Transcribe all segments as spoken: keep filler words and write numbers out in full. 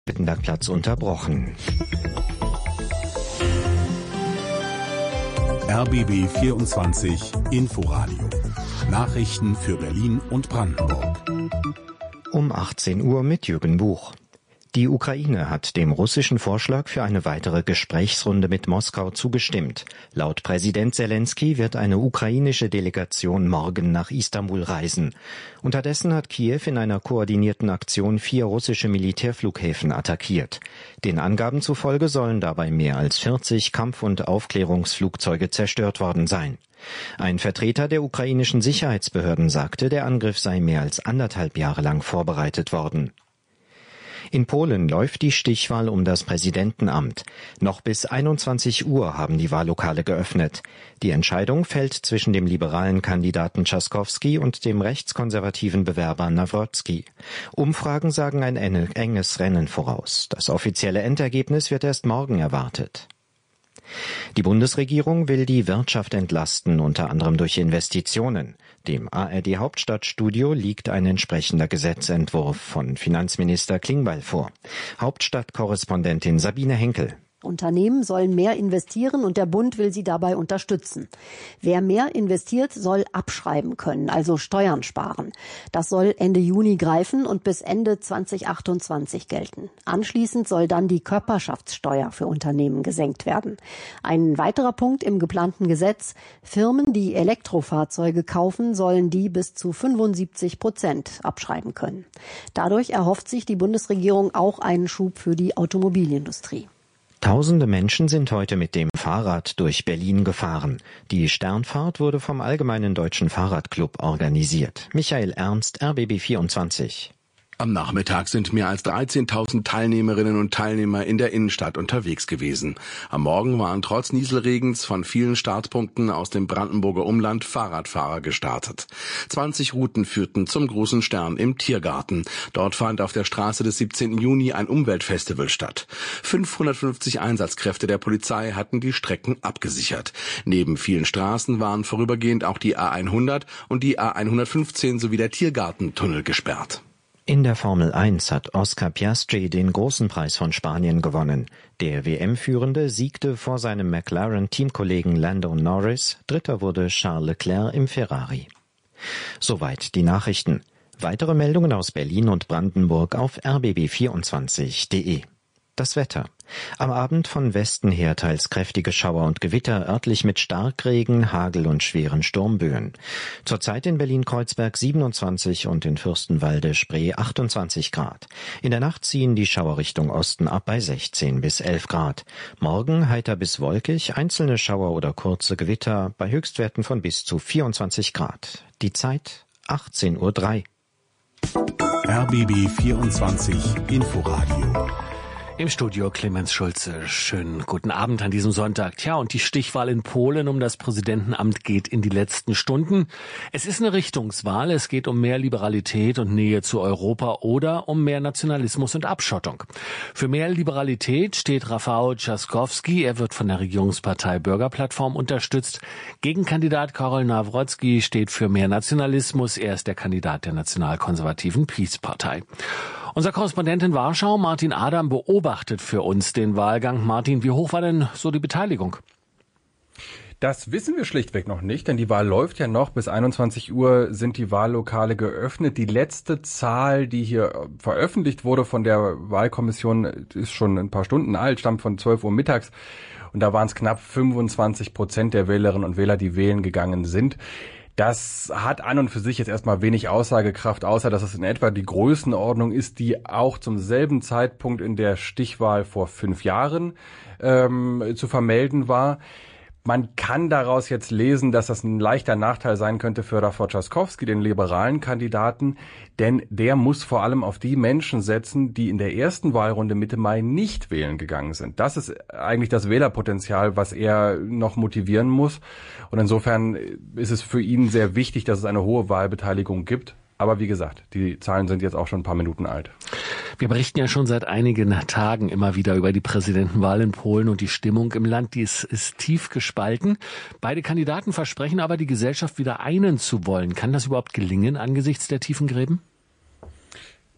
Wittenbergplatz unterbrochen. R B B vierundzwanzig Inforadio. Nachrichten für Berlin und Brandenburg. Um achtzehn Uhr mit Jürgen Buch. Die Ukraine hat dem russischen Vorschlag für eine weitere Gesprächsrunde mit Moskau zugestimmt. Laut Präsident Selenskyj wird eine ukrainische Delegation morgen nach Istanbul reisen. Unterdessen hat Kiew in einer koordinierten Aktion vier russische Militärflughäfen attackiert. Den Angaben zufolge sollen dabei mehr als vierzig Kampf- und Aufklärungsflugzeuge zerstört worden sein. Ein Vertreter der ukrainischen Sicherheitsbehörden sagte, der Angriff sei mehr als anderthalb Jahre lang vorbereitet worden. In Polen läuft die Stichwahl um das Präsidentenamt. Noch bis einundzwanzig Uhr haben die Wahllokale geöffnet. Die Entscheidung fällt zwischen dem liberalen Kandidaten Trzaskowski und dem rechtskonservativen Bewerber Nawrocki. Umfragen sagen ein enges Rennen voraus. Das offizielle Endergebnis wird erst morgen erwartet. Die Bundesregierung will die Wirtschaft entlasten, unter anderem durch Investitionen. Dem A R D Hauptstadtstudio liegt ein entsprechender Gesetzentwurf von Finanzminister Klingbeil vor. Hauptstadtkorrespondentin Sabine Henkel. Unternehmen sollen mehr investieren und der Bund will sie dabei unterstützen. Wer mehr investiert, soll abschreiben können, also Steuern sparen. Das soll Ende Juni greifen und bis Ende zweitausendachtundzwanzig gelten. Anschließend soll dann die Körperschaftssteuer für Unternehmen gesenkt werden. Ein weiterer Punkt im geplanten Gesetz: Firmen, die Elektrofahrzeuge kaufen, sollen die bis zu fünfundsiebzig Prozent abschreiben können. Dadurch erhofft sich die Bundesregierung auch einen Schub für die Automobilindustrie. Tausende Menschen sind heute mit dem Fahrrad durch Berlin gefahren. Die Sternfahrt wurde vom Allgemeinen Deutschen Fahrradclub organisiert. Michael Ernst, R B B vierundzwanzig. Am Nachmittag sind mehr als dreizehntausend Teilnehmerinnen und Teilnehmer in der Innenstadt unterwegs gewesen. Am Morgen waren trotz Nieselregens von vielen Startpunkten aus dem Brandenburger Umland Fahrradfahrer gestartet. zwanzig Routen führten zum Großen Stern im Tiergarten. Dort fand auf der Straße des siebzehnten Juni ein Umweltfestival statt. fünfhundertfünfzig Einsatzkräfte der Polizei hatten die Strecken abgesichert. Neben vielen Straßen waren vorübergehend auch die A hundert und die A hundertfünfzehn sowie der Tiergartentunnel gesperrt. In der Formel eins hat Oscar Piastri den großen Preis von Spanien gewonnen. Der W M-Führende siegte vor seinem McLaren-Teamkollegen Lando Norris. Dritter wurde Charles Leclerc im Ferrari. Soweit die Nachrichten. Weitere Meldungen aus Berlin und Brandenburg auf r b b vierundzwanzig punkt de. Das Wetter. Am Abend von Westen her teils kräftige Schauer und Gewitter, örtlich mit Starkregen, Hagel und schweren Sturmböen. Zurzeit in Berlin-Kreuzberg siebenundzwanzig und in Fürstenwalde-Spree achtundzwanzig Grad. In der Nacht ziehen die Schauer Richtung Osten ab bei sechzehn bis elf Grad. Morgen heiter bis wolkig, einzelne Schauer oder kurze Gewitter bei Höchstwerten von bis zu vierundzwanzig Grad. Die Zeit achtzehn Uhr drei. R B B vierundzwanzig Inforadio. Im Studio Clemens Schulze. Schönen guten Abend an diesem Sonntag. Tja, und die Stichwahl in Polen um das Präsidentenamt geht in die letzten Stunden. Es ist eine Richtungswahl. Es geht um mehr Liberalität und Nähe zu Europa oder um mehr Nationalismus und Abschottung. Für mehr Liberalität steht Rafał Trzaskowski. Er wird von der Regierungspartei Bürgerplattform unterstützt. Gegenkandidat Karol Nawrocki steht für mehr Nationalismus. Er ist der Kandidat der nationalkonservativen Peace-Partei. Unser Korrespondent in Warschau, Martin Adam, beobachtet für uns den Wahlgang. Martin, wie hoch war denn so die Beteiligung? Das wissen wir schlichtweg noch nicht, denn die Wahl läuft ja noch. Bis einundzwanzig Uhr sind die Wahllokale geöffnet. Die letzte Zahl, die hier veröffentlicht wurde von der Wahlkommission, ist schon ein paar Stunden alt, stammt von zwölf Uhr mittags. Und da waren es knapp fünfundzwanzig Prozent der Wählerinnen und Wähler, die wählen gegangen sind. Das hat an und für sich jetzt erstmal wenig Aussagekraft, außer dass es in etwa die Größenordnung ist, die auch zum selben Zeitpunkt in der Stichwahl vor fünf Jahren ähm, zu vermelden war. Man kann daraus jetzt lesen, dass das ein leichter Nachteil sein könnte für Rafał Trzaskowski, den liberalen Kandidaten, denn der muss vor allem auf die Menschen setzen, die in der ersten Wahlrunde Mitte Mai nicht wählen gegangen sind. Das ist eigentlich das Wählerpotenzial, was er noch motivieren muss. Und insofern ist es für ihn sehr wichtig, dass es eine hohe Wahlbeteiligung gibt. Aber wie gesagt, die Zahlen sind jetzt auch schon ein paar Minuten alt. Wir berichten ja schon seit einigen Tagen immer wieder über die Präsidentenwahl in Polen und die Stimmung im Land, die ist, ist tief gespalten. Beide Kandidaten versprechen aber, die Gesellschaft wieder einen zu wollen. Kann das überhaupt gelingen angesichts der tiefen Gräben?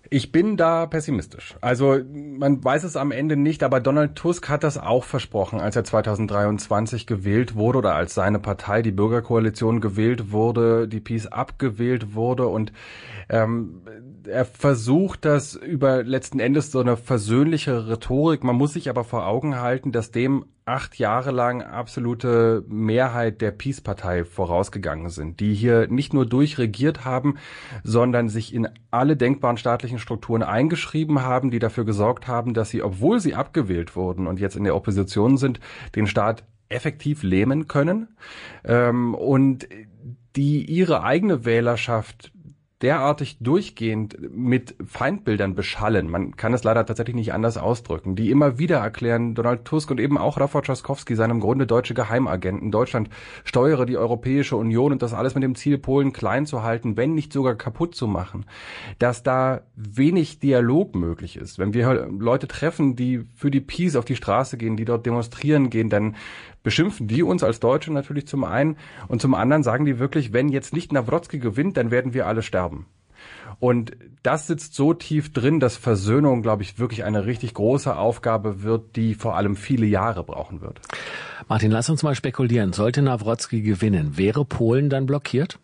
Ich bin da pessimistisch. Also man weiß es am Ende nicht, aber Donald Tusk hat das auch versprochen, als er zweitausenddreiundzwanzig gewählt wurde oder als seine Partei, die Bürgerkoalition, gewählt wurde, die P I S abgewählt wurde und ähm, er versucht das über letzten Endes so eine versöhnliche Rhetorik. Man muss sich aber vor Augen halten, dass dem acht Jahre lang absolute Mehrheit der P I S-Partei vorausgegangen sind, die hier nicht nur durchregiert haben, sondern sich in alle denkbaren staatlichen Strukturen eingeschrieben haben, die dafür gesorgt haben, dass sie, obwohl sie abgewählt wurden und jetzt in der Opposition sind, den Staat effektiv lähmen können ähm, und die ihre eigene Wählerschaft derartig durchgehend mit Feindbildern beschallen, man kann es leider tatsächlich nicht anders ausdrücken, die immer wieder erklären, Donald Tusk und eben auch Rafał Trzaskowski, seinem Grunde deutsche Geheimagenten, Deutschland steuere die Europäische Union und das alles mit dem Ziel, Polen klein zu halten, wenn nicht sogar kaputt zu machen, dass da wenig Dialog möglich ist. Wenn wir Leute treffen, die für die P I S auf die Straße gehen, die dort demonstrieren gehen, dann beschimpfen die uns als Deutsche natürlich zum einen und zum anderen sagen die wirklich, wenn jetzt nicht Nawrocki gewinnt, dann werden wir alle sterben. Und das sitzt so tief drin, dass Versöhnung, glaube ich, wirklich eine richtig große Aufgabe wird, die vor allem viele Jahre brauchen wird. Martin, lass uns mal spekulieren. Sollte Nawrocki gewinnen, wäre Polen dann blockiert?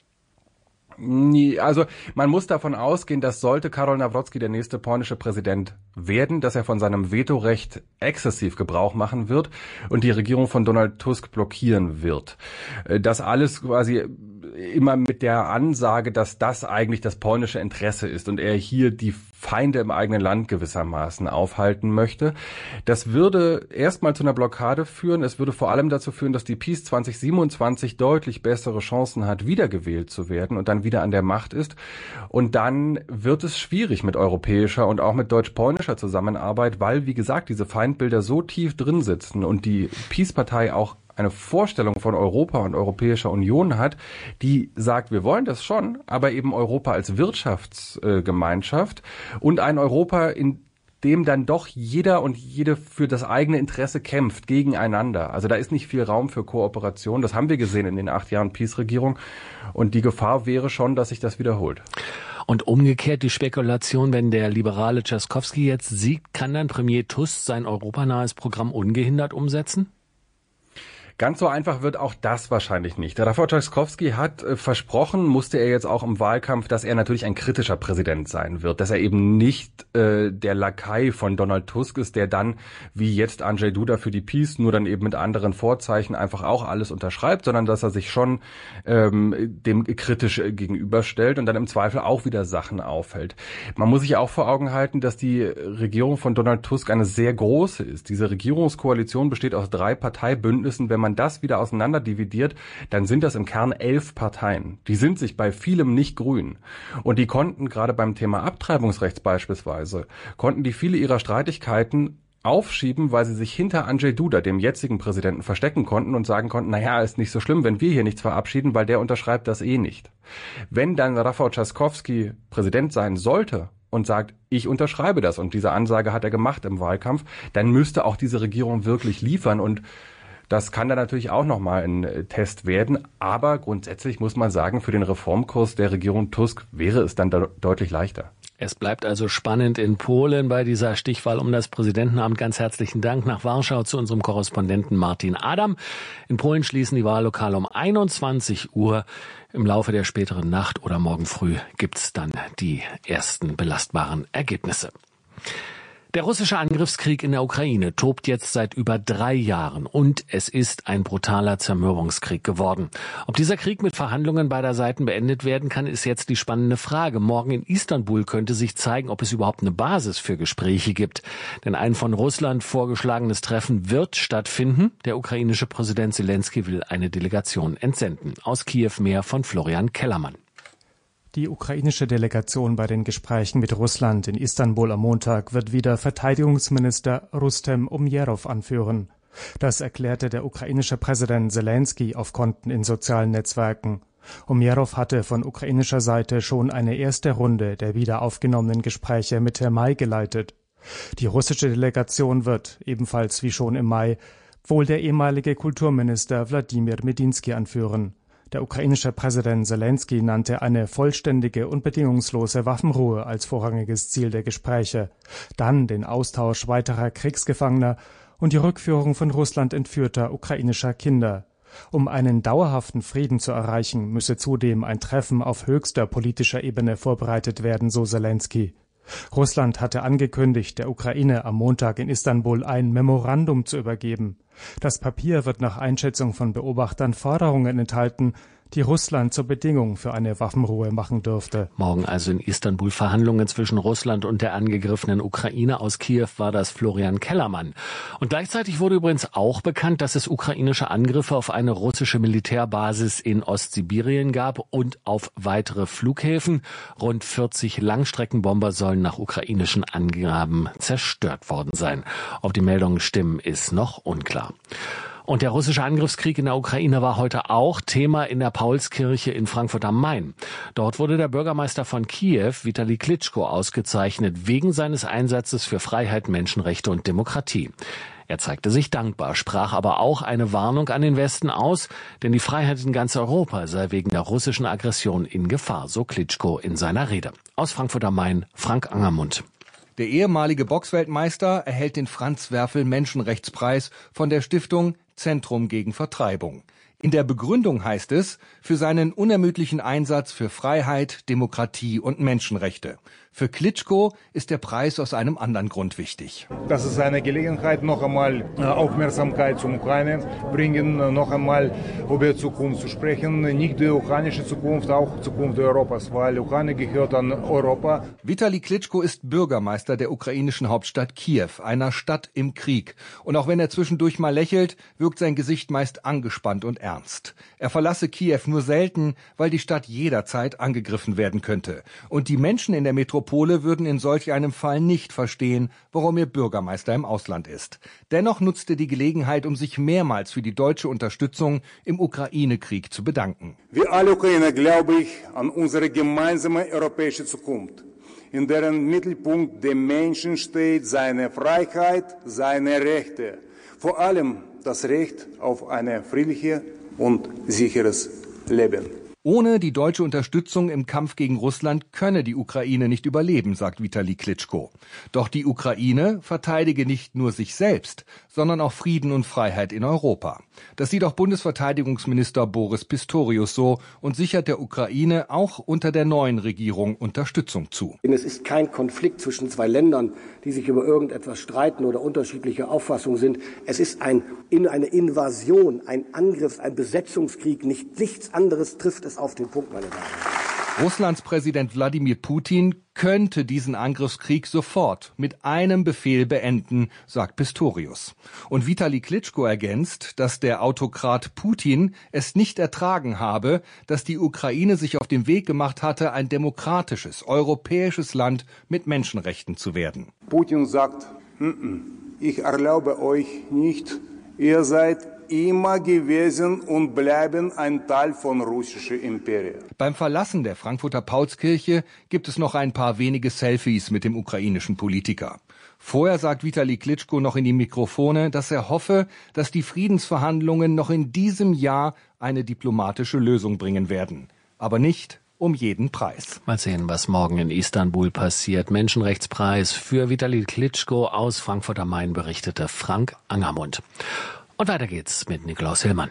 Also man muss davon ausgehen, dass sollte Karol Nawrocki der nächste polnische Präsident werden, dass er von seinem Vetorecht exzessiv Gebrauch machen wird und die Regierung von Donald Tusk blockieren wird. Das alles quasi immer mit der Ansage, dass das eigentlich das polnische Interesse ist und er hier die Feinde im eigenen Land gewissermaßen aufhalten möchte. Das würde erstmal zu einer Blockade führen. Es würde vor allem dazu führen, dass die P I S zwanzig siebenundzwanzig deutlich bessere Chancen hat, wiedergewählt zu werden und dann wieder an der Macht ist. Und dann wird es schwierig mit europäischer und auch mit deutsch-polnischer Zusammenarbeit, weil, wie gesagt, diese Feindbilder so tief drin sitzen und die P I S-Partei auch eine Vorstellung von Europa und Europäischer Union hat, die sagt, wir wollen das schon, aber eben Europa als Wirtschaftsgemeinschaft und ein Europa, in dem dann doch jeder und jede für das eigene Interesse kämpft, gegeneinander. Also da ist nicht viel Raum für Kooperation. Das haben wir gesehen in den acht Jahren P I S-Regierung. Und die Gefahr wäre schon, dass sich das wiederholt. Und umgekehrt die Spekulation, wenn der liberale Trzaskowski jetzt siegt, kann dann Premier Tusk sein europanahes Programm ungehindert umsetzen? Ganz so einfach wird auch das wahrscheinlich nicht. Rafał Trzaskowski hat äh, versprochen, musste er jetzt auch im Wahlkampf, dass er natürlich ein kritischer Präsident sein wird, dass er eben nicht äh, der Lakai von Donald Tusk ist, der dann, wie jetzt Andrzej Duda für die P I S, nur dann eben mit anderen Vorzeichen einfach auch alles unterschreibt, sondern dass er sich schon ähm, dem kritisch äh, gegenüberstellt und dann im Zweifel auch wieder Sachen aufhält. Man muss sich auch vor Augen halten, dass die Regierung von Donald Tusk eine sehr große ist. Diese Regierungskoalition besteht aus drei Parteibündnissen. Wenn man das wieder auseinander dividiert, dann sind das im Kern elf Parteien. Die sind sich bei vielem nicht grün. Und die konnten gerade beim Thema Abtreibungsrechts beispielsweise, konnten die viele ihrer Streitigkeiten aufschieben, weil sie sich hinter Andrzej Duda, dem jetzigen Präsidenten, verstecken konnten und sagen konnten, naja, ist nicht so schlimm, wenn wir hier nichts verabschieden, weil der unterschreibt das eh nicht. Wenn dann Rafał Trzaskowski Präsident sein sollte und sagt, ich unterschreibe das, und diese Ansage hat er gemacht im Wahlkampf, dann müsste auch diese Regierung wirklich liefern und das kann dann natürlich auch nochmal ein Test werden, aber grundsätzlich muss man sagen, für den Reformkurs der Regierung Tusk wäre es dann de- deutlich leichter. Es bleibt also spannend in Polen bei dieser Stichwahl um das Präsidentenamt. Ganz herzlichen Dank nach Warschau zu unserem Korrespondenten Martin Adam. In Polen schließen die Wahllokale um einundzwanzig Uhr. Im Laufe der späteren Nacht oder morgen früh gibt's dann die ersten belastbaren Ergebnisse. Der russische Angriffskrieg in der Ukraine tobt jetzt seit über drei Jahren und es ist ein brutaler Zermürbungskrieg geworden. Ob dieser Krieg mit Verhandlungen beider Seiten beendet werden kann, ist jetzt die spannende Frage. Morgen in Istanbul könnte sich zeigen, ob es überhaupt eine Basis für Gespräche gibt. Denn ein von Russland vorgeschlagenes Treffen wird stattfinden. Der ukrainische Präsident Selenskyj will eine Delegation entsenden. Aus Kiew mehr von Florian Kellermann. Die ukrainische Delegation bei den Gesprächen mit Russland in Istanbul am Montag wird wieder Verteidigungsminister Rustem Umerov anführen. Das erklärte der ukrainische Präsident Selenskyj auf Konten in sozialen Netzwerken. Umerov hatte von ukrainischer Seite schon eine erste Runde der wieder aufgenommenen Gespräche Mitte Mai geleitet. Die russische Delegation wird, ebenfalls wie schon im Mai, wohl der ehemalige Kulturminister Wladimir Medinsky anführen. Der ukrainische Präsident Selensky nannte eine vollständige und bedingungslose Waffenruhe als vorrangiges Ziel der Gespräche, dann den Austausch weiterer Kriegsgefangener und die Rückführung von Russland entführter ukrainischer Kinder. Um einen dauerhaften Frieden zu erreichen, müsse zudem ein Treffen auf höchster politischer Ebene vorbereitet werden, so Selensky. Russland hatte angekündigt, der Ukraine am Montag in Istanbul ein Memorandum zu übergeben. Das Papier wird nach Einschätzung von Beobachtern Forderungen enthalten, die Russland zur Bedingung für eine Waffenruhe machen dürfte. Morgen also in Istanbul Verhandlungen zwischen Russland und der angegriffenen Ukraine. Aus Kiew war das Florian Kellermann. Und gleichzeitig wurde übrigens auch bekannt, dass es ukrainische Angriffe auf eine russische Militärbasis in Ostsibirien gab und auf weitere Flughäfen. Rund vierzig Langstreckenbomber sollen nach ukrainischen Angaben zerstört worden sein. Ob die Meldungen stimmen, ist noch unklar. Und der russische Angriffskrieg in der Ukraine war heute auch Thema in der Paulskirche in Frankfurt am Main. Dort wurde der Bürgermeister von Kiew, Vitali Klitschko, ausgezeichnet wegen seines Einsatzes für Freiheit, Menschenrechte und Demokratie. Er zeigte sich dankbar, sprach aber auch eine Warnung an den Westen aus, denn die Freiheit in ganz Europa sei wegen der russischen Aggression in Gefahr, so Klitschko in seiner Rede. Aus Frankfurt am Main, Frank Angermund. Der ehemalige Boxweltmeister erhält den Franz-Werfel-Menschenrechtspreis von der Stiftung Zentrum gegen Vertreibung. In der Begründung heißt es, für seinen unermüdlichen Einsatz für Freiheit, Demokratie und Menschenrechte. Für Klitschko ist der Preis aus einem anderen Grund wichtig. Das ist eine Gelegenheit, noch einmal Aufmerksamkeit zum Ukraine bringen, noch einmal über Zukunft zu sprechen. Nicht die ukrainische Zukunft, auch Zukunft Europas, weil Ukraine gehört an Europa. Vitali Klitschko ist Bürgermeister der ukrainischen Hauptstadt Kiew, einer Stadt im Krieg. Und auch wenn er zwischendurch mal lächelt, wirkt sein Gesicht meist angespannt und ernst. Er verlasse Kiew nur selten, weil die Stadt jederzeit angegriffen werden könnte. Und die Menschen in der Metropole würden in solch einem Fall nicht verstehen, warum ihr Bürgermeister im Ausland ist. Dennoch nutzte die Gelegenheit, um sich mehrmals für die deutsche Unterstützung im Ukraine-Krieg zu bedanken. Wie alle Ukrainer glaube ich an unsere gemeinsame europäische Zukunft, in deren Mittelpunkt der Menschen steht seine Freiheit, seine Rechte. Vor allem das Recht auf ein friedliches und sicheres Leben. Ohne die deutsche Unterstützung im Kampf gegen Russland könne die Ukraine nicht überleben, sagt Vitali Klitschko. Doch die Ukraine verteidige nicht nur sich selbst, sondern auch Frieden und Freiheit in Europa. Das sieht auch Bundesverteidigungsminister Boris Pistorius so und sichert der Ukraine auch unter der neuen Regierung Unterstützung zu. Es ist kein Konflikt zwischen zwei Ländern, die sich über irgendetwas streiten oder unterschiedliche Auffassungen sind. Es ist ein, eine Invasion, ein Angriff, ein Besetzungskrieg. Nicht, nichts anderes trifft es auf den Punkt, meine Damen und Herren. Russlands Präsident Wladimir Putin könnte diesen Angriffskrieg sofort mit einem Befehl beenden, sagt Pistorius. Und Vitali Klitschko ergänzt, dass der Autokrat Putin es nicht ertragen habe, dass die Ukraine sich auf den Weg gemacht hatte, ein demokratisches, europäisches Land mit Menschenrechten zu werden. Putin sagt, ich erlaube euch nicht, ihr seid immer gewesen und bleiben ein Teil von russischen Imperium. Beim Verlassen der Frankfurter Paulskirche gibt es noch ein paar wenige Selfies mit dem ukrainischen Politiker. Vorher sagt Vitali Klitschko noch in die Mikrofone, dass er hoffe, dass die Friedensverhandlungen noch in diesem Jahr eine diplomatische Lösung bringen werden. Aber nicht um jeden Preis. Mal sehen, was morgen in Istanbul passiert. Menschenrechtspreis für Vitali Klitschko. Aus Frankfurt am Main berichtete Frank Angermund. Und weiter geht's mit Nikolaus Hillmann.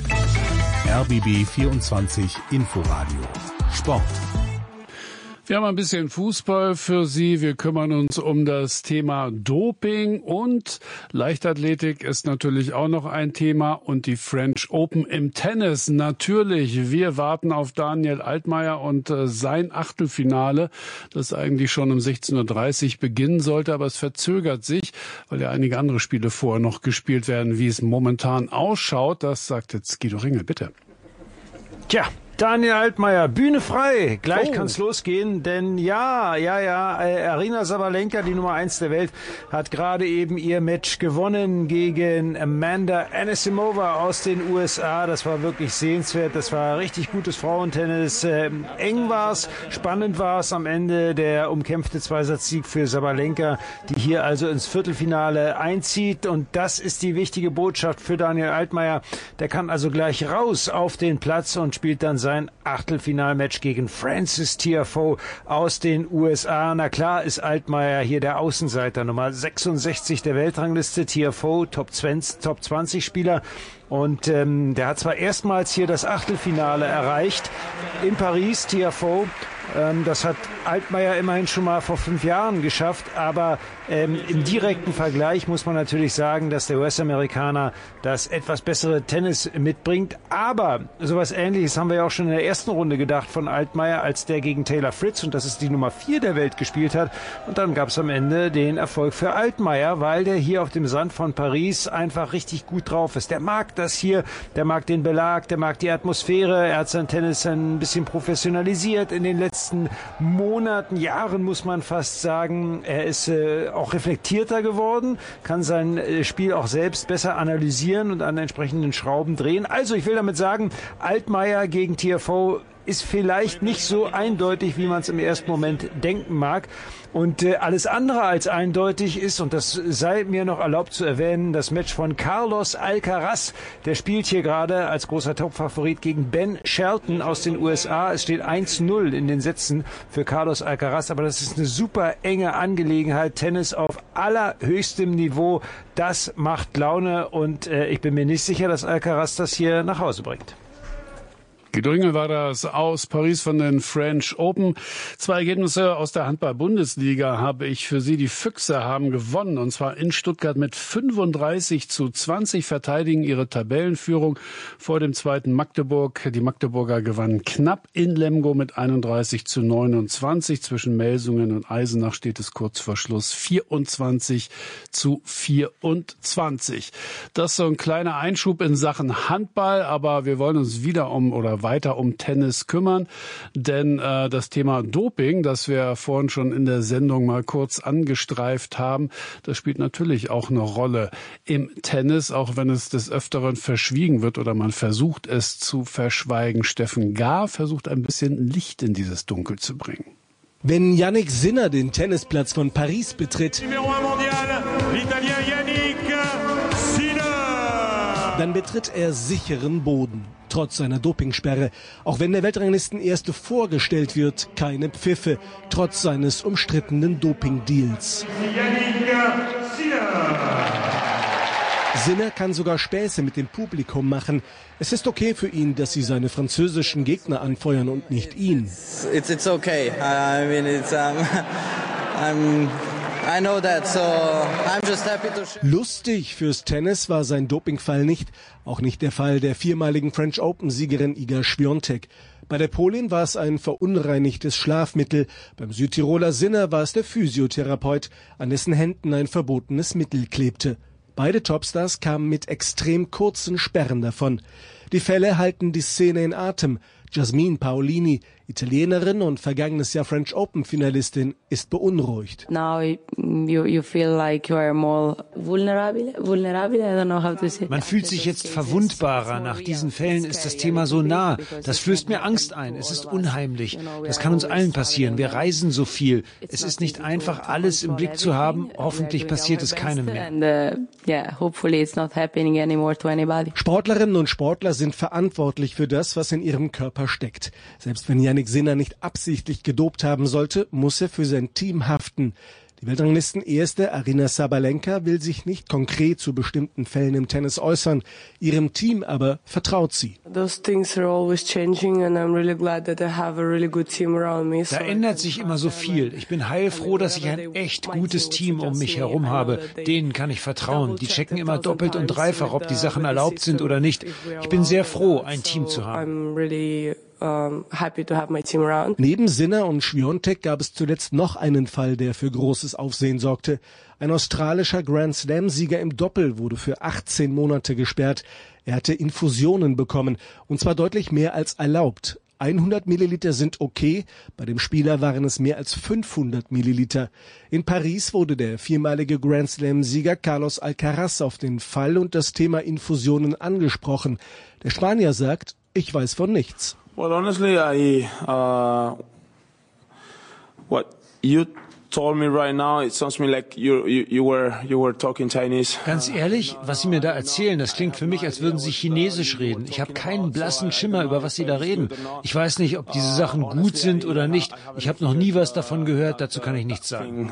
R B B vierundzwanzig Inforadio Sport. Wir haben ein bisschen Fußball für Sie. Wir kümmern uns um das Thema Doping und Leichtathletik ist natürlich auch noch ein Thema und die French Open im Tennis. Natürlich, wir warten auf Daniel Altmaier und äh, sein Achtelfinale, das eigentlich schon um sechzehn Uhr dreißig beginnen sollte, aber es verzögert sich, weil ja einige andere Spiele vorher noch gespielt werden. Wie es momentan ausschaut, das sagt jetzt Guido Ringel, bitte. Tja, Daniel Altmaier, Bühne frei. Gleich oh. kann's losgehen, denn ja, ja, ja, äh, Aryna Sabalenka, die Nummer eins der Welt, hat gerade eben ihr Match gewonnen gegen Amanda Anisimova aus den U S A. Das war wirklich sehenswert, das war richtig gutes Frauentennis. Äh, eng war's, spannend war's am Ende, der umkämpfte Zweisatzsieg für Sabalenka, die hier also ins Viertelfinale einzieht. Und das ist die wichtige Botschaft für Daniel Altmaier. Der kann also gleich raus auf den Platz und spielt dann sein Achtelfinalmatch gegen Frances Tiafoe aus den U S A. Na klar ist Altmaier hier der Außenseiter, Nummer sechsundsechzig der Weltrangliste. Tiafoe, Top zwanzig Spieler. Und ähm, der hat zwar erstmals hier das Achtelfinale erreicht in Paris, Tiafoe. Ähm, das hat Altmaier immerhin schon mal vor fünf Jahren geschafft. Aber ähm, im direkten Vergleich muss man natürlich sagen, dass der U S-Amerikaner das etwas bessere Tennis mitbringt. Aber sowas Ähnliches haben wir ja auch schon in der ersten Runde gedacht von Altmaier, als der gegen Taylor Fritz, und das ist die Nummer vier der Welt, gespielt hat. Und dann gab es am Ende den Erfolg für Altmaier, weil der hier auf dem Sand von Paris einfach richtig gut drauf ist. Der mag das hier, der mag den Belag, der mag die Atmosphäre. Er hat sein Tennis ein bisschen professionalisiert in den letzten Monaten, Jahren muss man fast sagen. Er ist äh, auch reflektierter geworden, kann sein äh, Spiel auch selbst besser analysieren und an entsprechenden Schrauben drehen. Also ich will damit sagen, Altmaier gegen Tiafoe ist vielleicht nicht so eindeutig, wie man es im ersten Moment denken mag. Und äh, alles andere als eindeutig ist, und das sei mir noch erlaubt zu erwähnen, das Match von Carlos Alcaraz. Der spielt hier gerade als großer Topfavorit gegen Ben Shelton aus den U S A. Es steht eins null in den Sätzen für Carlos Alcaraz, aber das ist eine super enge Angelegenheit. Tennis auf allerhöchstem Niveau, das macht Laune, und äh, ich bin mir nicht sicher, dass Alcaraz das hier nach Hause bringt. Gedränge war das aus Paris von den French Open. Zwei Ergebnisse aus der Handball-Bundesliga habe ich für Sie. Die Füchse haben gewonnen, und zwar in Stuttgart mit fünfunddreißig zu zwanzig, verteidigen ihre Tabellenführung vor dem zweiten Magdeburg. Die Magdeburger gewannen knapp in Lemgo mit einunddreißig zu neunundzwanzig. Zwischen Melsungen und Eisenach steht es kurz vor Schluss vierundzwanzig zu vierundzwanzig. Das ist so ein kleiner Einschub in Sachen Handball, aber wir wollen uns wieder um oder weiter um Tennis kümmern, denn äh, das Thema Doping, das wir vorhin schon in der Sendung mal kurz angestreift haben, das spielt natürlich auch eine Rolle im Tennis, auch wenn es des Öfteren verschwiegen wird oder man versucht es zu verschweigen. Steffen Gahr versucht ein bisschen Licht in dieses Dunkel zu bringen. Wenn Jannik Sinner den Tennisplatz von Paris betritt, dann betritt er sicheren Boden. Trotz seiner Dopingsperre, auch wenn der Weltranglisten-Erste vorgestellt wird, keine Pfiffe, trotz seines umstrittenen Doping-Deals. Sinner kann sogar Späße mit dem Publikum machen. Es ist okay für ihn, dass sie seine französischen Gegner anfeuern und nicht ihn. It's, it's okay. I mean, it's, um, I'm I know that, so I'm just happy to share. Lustig fürs Tennis war sein Dopingfall nicht, auch nicht der Fall der viermaligen French Open-Siegerin Iga Świątek. Bei der Polin war es ein verunreinigtes Schlafmittel, beim Südtiroler Sinner war es der Physiotherapeut, an dessen Händen ein verbotenes Mittel klebte. Beide Topstars kamen mit extrem kurzen Sperren davon. Die Fälle halten die Szene in Atem. Jasmine Paolini, Italienerin und vergangenes Jahr French Open Finalistin, ist beunruhigt. Now you, you feel like you are more vulnerable, vulnerable. I don't know how to say. Man fühlt sich jetzt verwundbarer. Nach diesen Fällen ist das Thema so nah. Das flößt mir Angst ein. Es ist unheimlich. Das kann uns allen passieren. Wir reisen so viel. Es ist nicht einfach, alles im Blick zu haben. Hoffentlich passiert es keinem mehr. Sportlerinnen und Sportler sind verantwortlich für das, was in ihrem Körper steckt. Selbst wenn Jannik Sinner nicht absichtlich gedopt haben sollte, muss er für sein Team haften. Die Weltranglisten-Erste Aryna Sabalenka will sich nicht konkret zu bestimmten Fällen im Tennis äußern. Ihrem Team aber vertraut sie. Da ändert sich immer so viel. Ich bin heilfroh, dass ich ein echt gutes Team um mich herum habe. Denen kann ich vertrauen. Die checken immer doppelt und dreifach, ob die Sachen erlaubt sind oder nicht. Ich bin sehr froh, ein Team zu haben. Um, happy to have my team around. Neben Sinner und Świątek gab es zuletzt noch einen Fall, der für großes Aufsehen sorgte. Ein australischer Grand-Slam-Sieger im Doppel wurde für achtzehn Monate gesperrt. Er hatte Infusionen bekommen, und zwar deutlich mehr als erlaubt. hundert Milliliter sind okay, bei dem Spieler waren es mehr als fünfhundert Milliliter. In Paris wurde der viermalige Grand Slam-Sieger Carlos Alcaraz auf den Fall und das Thema Infusionen angesprochen. Der Spanier sagt, ich weiß von nichts. Well, honestly, I, uh, what you told me right now, it sounds me like you, you, you were, you were talking Chinese. Ganz ehrlich, was Sie mir da erzählen, das klingt für mich, als würden Sie Chinesisch reden. Ich habe keinen blassen Schimmer, über was Sie da reden. Ich weiß nicht, ob diese Sachen gut sind oder nicht. Ich habe noch nie was davon gehört, dazu kann ich nichts sagen.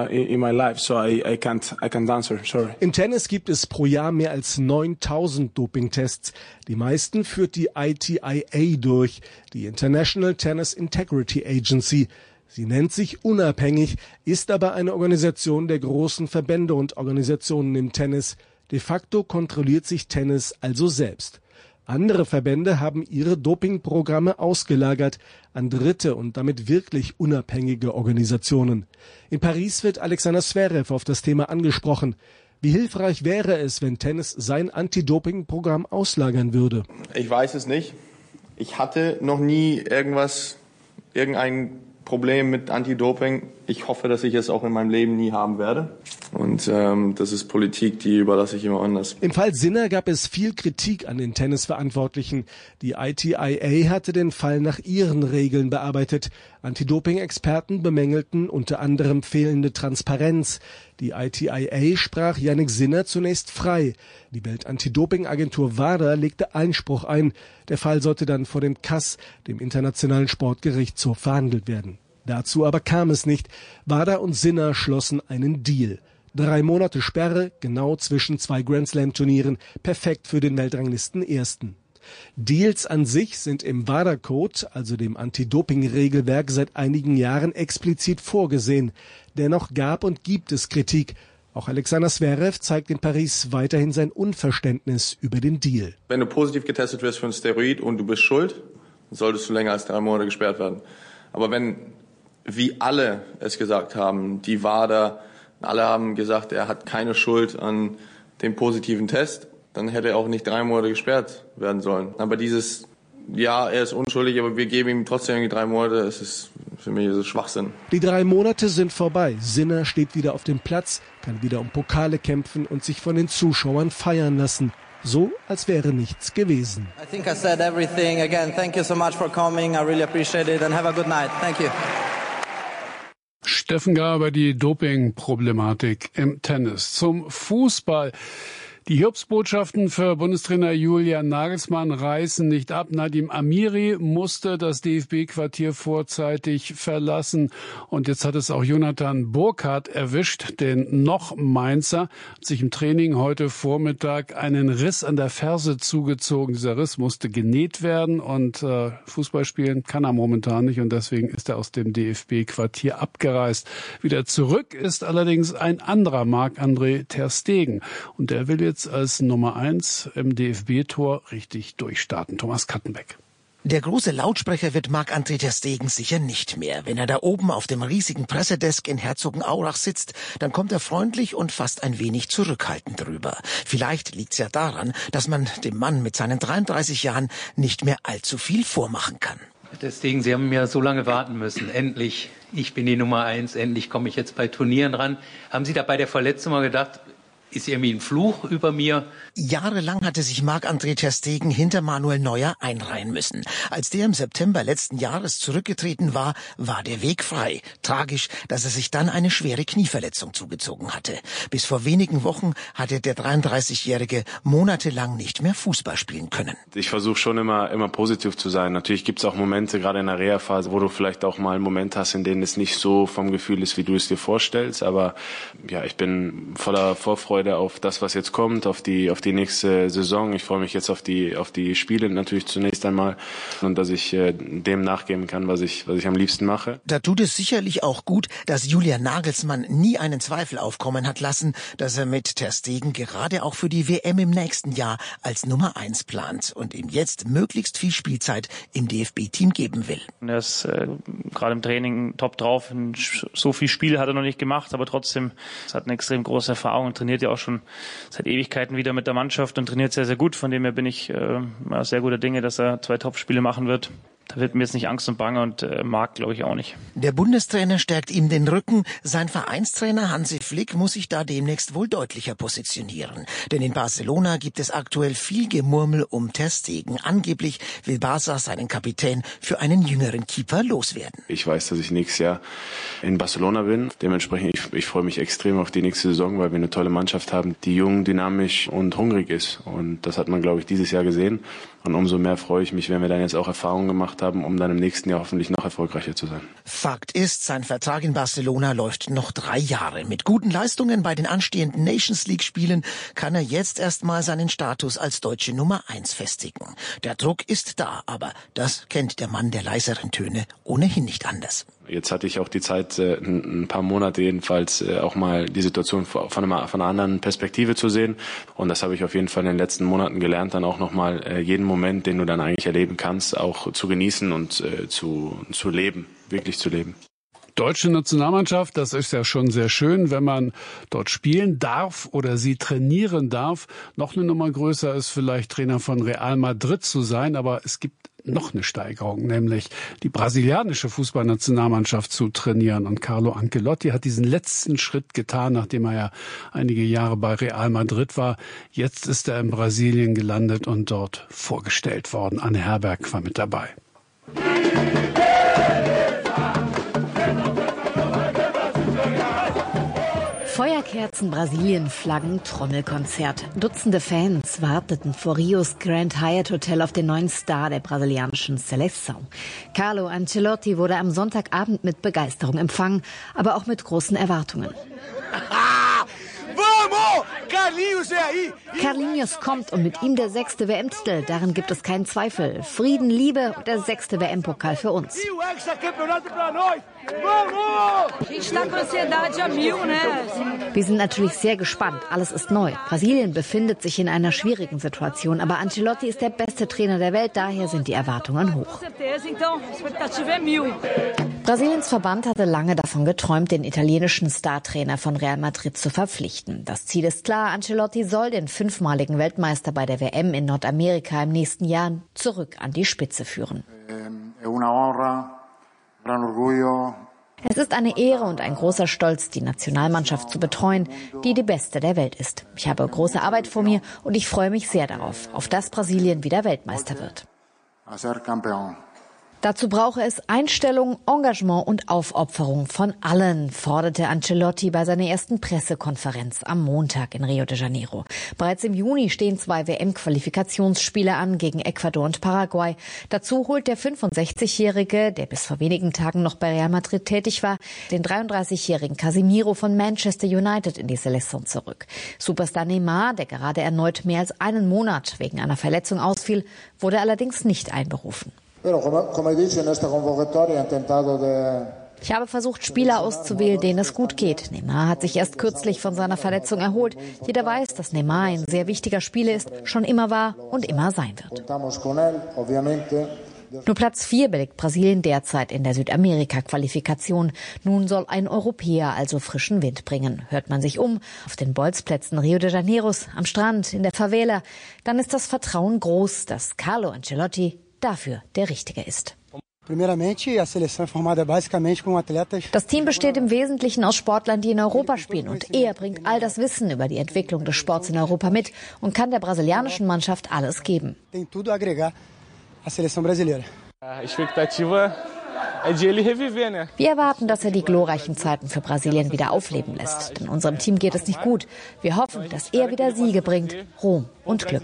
Im Tennis gibt es pro Jahr mehr als neuntausend Dopingtests. Die meisten führt die I T I A durch, die International Tennis Integrity Agency. Sie nennt sich unabhängig, ist aber eine Organisation der großen Verbände und Organisationen im Tennis. De facto kontrolliert sich Tennis also selbst. Andere Verbände haben ihre Dopingprogramme ausgelagert an dritte und damit wirklich unabhängige Organisationen. In Paris wird Alexander Zverev auf das Thema angesprochen. Wie hilfreich wäre es, wenn Tennis sein Anti-Doping-Programm auslagern würde? Ich weiß es nicht. Ich hatte noch nie irgendwas, irgendein Problem mit Anti-Doping. Ich hoffe, dass ich es auch in meinem Leben nie haben werde. Und ähm, das ist Politik, die überlasse ich immer anders. Im Fall Sinner gab es viel Kritik an den Tennisverantwortlichen. Die I T I A hatte den Fall nach ihren Regeln bearbeitet. Anti-Doping-Experten bemängelten unter anderem fehlende Transparenz. Die I T I A sprach Jannik Sinner zunächst frei. Die Welt-Anti-Doping-Agentur WADA legte Einspruch ein. Der Fall sollte dann vor dem C A S, dem Internationalen Sportgerichtshof, verhandelt werden. Dazu aber kam es nicht. WADA und Sinner schlossen einen Deal. Drei Monate Sperre, genau zwischen zwei Grand-Slam-Turnieren, perfekt für den Weltranglisten-Ersten. Deals an sich sind im WADA-Code, also dem Anti-Doping-Regelwerk, seit einigen Jahren explizit vorgesehen. Dennoch gab und gibt es Kritik. Auch Alexander Zverev zeigt in Paris weiterhin sein Unverständnis über den Deal. Wenn du positiv getestet wirst für ein Steroid und du bist schuld, solltest du länger als drei Monate gesperrt werden. Aber wenn, wie alle es gesagt haben, die WADA, alle haben gesagt, er hat keine Schuld an dem positiven Test, dann hätte er auch nicht drei Monate gesperrt werden sollen. Aber dieses, ja, er ist unschuldig, aber wir geben ihm trotzdem die drei Monate, es ist für mich ist es Schwachsinn. Die drei Monate sind vorbei. Sinner steht wieder auf dem Platz, kann wieder um Pokale kämpfen und sich von den Zuschauern feiern lassen. So, als wäre nichts gewesen. I think I said everything. Again, thank you so much for coming. I really appreciate it and have a good night. Thank you. Steffen Gaber, die Doping-Problematik im Tennis. Zum Fußball. Die Hiobsbotschaften für Bundestrainer Julian Nagelsmann reißen nicht ab. Nadim Amiri musste das D F B-Quartier vorzeitig verlassen. Und jetzt hat es auch Jonathan Burkhardt erwischt, den noch Mainzer, hat sich im Training heute Vormittag einen Riss an der Ferse zugezogen. Dieser Riss musste genäht werden und äh, Fußball spielen kann er momentan nicht. Und deswegen ist er aus dem D F B-Quartier abgereist. Wieder zurück ist allerdings ein anderer, Marc-André ter Stegen. Und der will jetzt als Nummer eins im D F B-Tor richtig durchstarten. Thomas Kattenbeck. Der große Lautsprecher wird Marc-André ter Stegen sicher nicht mehr. Wenn er da oben auf dem riesigen Pressedesk in Herzogenaurach sitzt, dann kommt er freundlich und fast ein wenig zurückhaltend rüber. Vielleicht liegt's ja daran, dass man dem Mann mit seinen dreiunddreißig Jahren nicht mehr allzu viel vormachen kann. Ter Stegen, Sie haben ja so lange warten müssen. Endlich, ich bin die Nummer eins, endlich komme ich jetzt bei Turnieren ran. Haben Sie da bei der Verletzung mal gedacht, ist irgendwie ein Fluch über mir? Jahrelang hatte sich Marc-André ter Stegen hinter Manuel Neuer einreihen müssen. Als der im September letzten Jahres zurückgetreten war, war der Weg frei. Tragisch, dass er sich dann eine schwere Knieverletzung zugezogen hatte. Bis vor wenigen Wochen hatte der dreiunddreißigjährige monatelang nicht mehr Fußball spielen können. Ich versuche schon immer immer positiv zu sein. Natürlich gibt es auch Momente, gerade in der Reha-Phase, wo du vielleicht auch mal einen Moment hast, in denen es nicht so vom Gefühl ist, wie du es dir vorstellst. Aber ja, ich bin voller Vorfreude auf das, was jetzt kommt, auf die auf die nächste Saison. Ich freue mich jetzt auf die auf die Spiele natürlich zunächst einmal und dass ich äh, dem nachgeben kann, was ich was ich am liebsten mache. Da tut es sicherlich auch gut, dass Julian Nagelsmann nie einen Zweifel aufkommen hat lassen, dass er mit ter Stegen gerade auch für die W M im nächsten Jahr als Nummer eins plant und ihm jetzt möglichst viel Spielzeit im D F B-Team geben will. Er ist äh, gerade im Training top drauf. So viel Spiel hat er noch nicht gemacht, aber trotzdem es hat eine extrem große Erfahrung und trainiert ja auch schon seit Ewigkeiten wieder mit der Mannschaft und trainiert sehr, sehr gut. Von dem her bin ich äh, sehr guter Dinge, dass er zwei Top-Spiele machen wird. da wird mir jetzt nicht Angst und Bange und äh, Marc glaube ich auch nicht. Der Bundestrainer stärkt ihm den Rücken. Sein Vereinstrainer Hansi Flick muss sich da demnächst wohl deutlicher positionieren. Denn in Barcelona gibt es aktuell viel Gemurmel um Ter Stegen. Angeblich will Barca seinen Kapitän für einen jüngeren Keeper loswerden. Ich weiß, dass ich nächstes Jahr in Barcelona bin. Dementsprechend, ich, ich freue mich extrem auf die nächste Saison, weil wir eine tolle Mannschaft haben, die jung, dynamisch und hungrig ist. Und das hat man, glaube ich, dieses Jahr gesehen. Und umso mehr freue ich mich, wenn wir dann jetzt auch Erfahrungen gemacht haben, um dann im nächsten Jahr hoffentlich noch erfolgreicher zu sein. Fakt ist, sein Vertrag in Barcelona läuft noch drei Jahre. Mit guten Leistungen bei den anstehenden Nations League Spielen kann er jetzt erstmal seinen Status als deutsche Nummer eins festigen. Der Druck ist da, aber das kennt der Mann der leiseren Töne ohnehin nicht anders. Jetzt hatte ich auch die Zeit, ein paar Monate jedenfalls, auch mal die Situation von einer, von einer anderen Perspektive zu sehen. Und das habe ich auf jeden Fall in den letzten Monaten gelernt, dann auch nochmal jeden Moment, den du dann eigentlich erleben kannst, auch zu genießen und zu, zu leben, wirklich zu leben. Deutsche Nationalmannschaft, das ist ja schon sehr schön, wenn man dort spielen darf oder sie trainieren darf. Noch eine Nummer größer ist vielleicht Trainer von Real Madrid zu sein, aber es gibt noch eine Steigerung, nämlich die brasilianische Fußballnationalmannschaft zu trainieren. Und Carlo Ancelotti hat diesen letzten Schritt getan, nachdem er ja einige Jahre bei Real Madrid war. Jetzt ist er in Brasilien gelandet und dort vorgestellt worden. Anne Herberg war mit dabei. Feuerkerzen, Brasilien, Flaggen, Trommelkonzert. Dutzende Fans warteten vor Rios Grand Hyatt Hotel auf den neuen Star der brasilianischen Seleção. Carlo Ancelotti wurde am Sonntagabend mit Begeisterung empfangen, aber auch mit großen Erwartungen. Carlinhos kommt und mit ihm der sechste W M-Titel. Darin gibt es keinen Zweifel. Frieden, Liebe und der sechste W M-Pokal für uns. Wir sind natürlich sehr gespannt. Alles ist neu. Brasilien befindet sich in einer schwierigen Situation, aber Ancelotti ist der beste Trainer der Welt, daher sind die Erwartungen hoch. Brasiliens Verband hatte lange davon geträumt, den italienischen Startrainer von Real Madrid zu verpflichten. Das Ziel ist klar, Ancelotti soll den fünfmaligen Weltmeister bei der W M in Nordamerika im nächsten Jahr zurück an die Spitze führen. Es ist eine Ehre und ein großer Stolz, die Nationalmannschaft zu betreuen, die die beste der Welt ist. Ich habe große Arbeit vor mir und ich freue mich sehr darauf, auf dass Brasilien wieder Weltmeister wird. Dazu brauche es Einstellung, Engagement und Aufopferung von allen, forderte Ancelotti bei seiner ersten Pressekonferenz am Montag in Rio de Janeiro. Bereits im Juni stehen zwei W M-Qualifikationsspiele an gegen Ecuador und Paraguay. Dazu holt der fünfundsechzigjährige, der bis vor wenigen Tagen noch bei Real Madrid tätig war, den dreiunddreißigjährigen Casemiro von Manchester United in die Seleção zurück. Superstar Neymar, der gerade erneut mehr als einen Monat wegen einer Verletzung ausfiel, wurde allerdings nicht einberufen. Ich habe versucht, Spieler auszuwählen, denen es gut geht. Neymar hat sich erst kürzlich von seiner Verletzung erholt. Jeder weiß, dass Neymar ein sehr wichtiger Spieler ist, schon immer war und immer sein wird. Nur Platz vier belegt Brasilien derzeit in der Südamerika-Qualifikation. Nun soll ein Europäer also frischen Wind bringen. Hört man sich um, auf den Bolzplätzen Rio de Janeiros, am Strand, in der Favela, dann ist das Vertrauen groß, dass Carlo Ancelotti dafür der Richtige ist. Das Team besteht im Wesentlichen aus Sportlern, die in Europa spielen. Und er bringt all das Wissen über die Entwicklung des Sports in Europa mit und kann der brasilianischen Mannschaft alles geben. Wir erwarten, dass er die glorreichen Zeiten für Brasilien wieder aufleben lässt. Denn unserem Team geht es nicht gut. Wir hoffen, dass er wieder Siege bringt, Ruhm und Glück.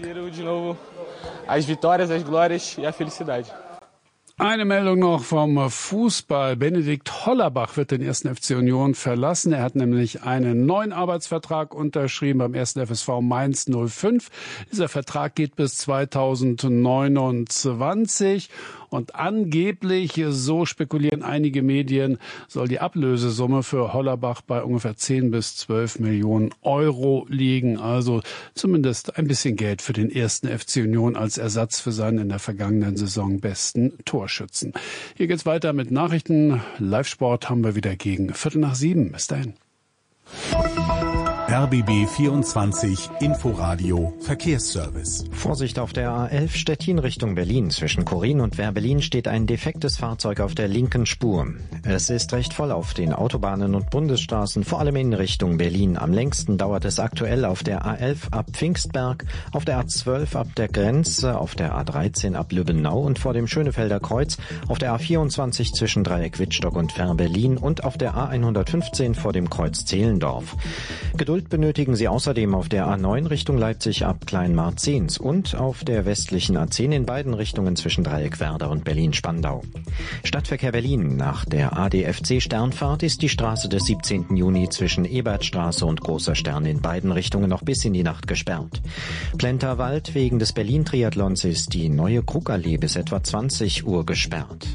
Eine Meldung noch vom Fußball. Benedikt Hollerbach wird den ersten F C Union verlassen. Er hat nämlich einen neuen Arbeitsvertrag unterschrieben beim ersten F S V Mainz null fünf. Dieser Vertrag geht bis zweitausendneunundzwanzig. Und angeblich, so spekulieren einige Medien, soll die Ablösesumme für Hollerbach bei ungefähr zehn bis zwölf Millionen Euro liegen. Also zumindest ein bisschen Geld für den ersten F C Union als Ersatz für seinen in der vergangenen Saison besten Torschützen. Hier geht's weiter mit Nachrichten. Live-Sport haben wir wieder gegen Viertel nach sieben. Bis dahin. R B B vierundzwanzig Inforadio Verkehrsservice. Vorsicht auf der A elf Stettin Richtung Berlin. Zwischen Chorin und Werbelin steht ein defektes Fahrzeug auf der linken Spur. Es ist recht voll auf den Autobahnen und Bundesstraßen, vor allem in Richtung Berlin. Am längsten dauert es aktuell auf der A elf ab Pfingstberg, auf der A zwölf ab der Grenze, auf der A dreizehn ab Lübbenau und vor dem Schönefelder Kreuz, auf der A vierundzwanzig zwischen Dreieck Wittstock und Werbelin und auf der A hundertfünfzehn vor dem Kreuz Zehlendorf. Geduld benötigen Sie außerdem auf der A neun Richtung Leipzig ab Kleinmarzens und auf der westlichen A zehn in beiden Richtungen zwischen Dreieck Werder und Berlin-Spandau. Stadtverkehr Berlin. Nach der A D F C Sternfahrt ist die Straße des siebzehnten Juni zwischen Ebertstraße und Großer Stern in beiden Richtungen noch bis in die Nacht gesperrt. Plenterwald. Wegen des Berlin-Triathlons ist die Neue Krugallee bis etwa zwanzig Uhr gesperrt.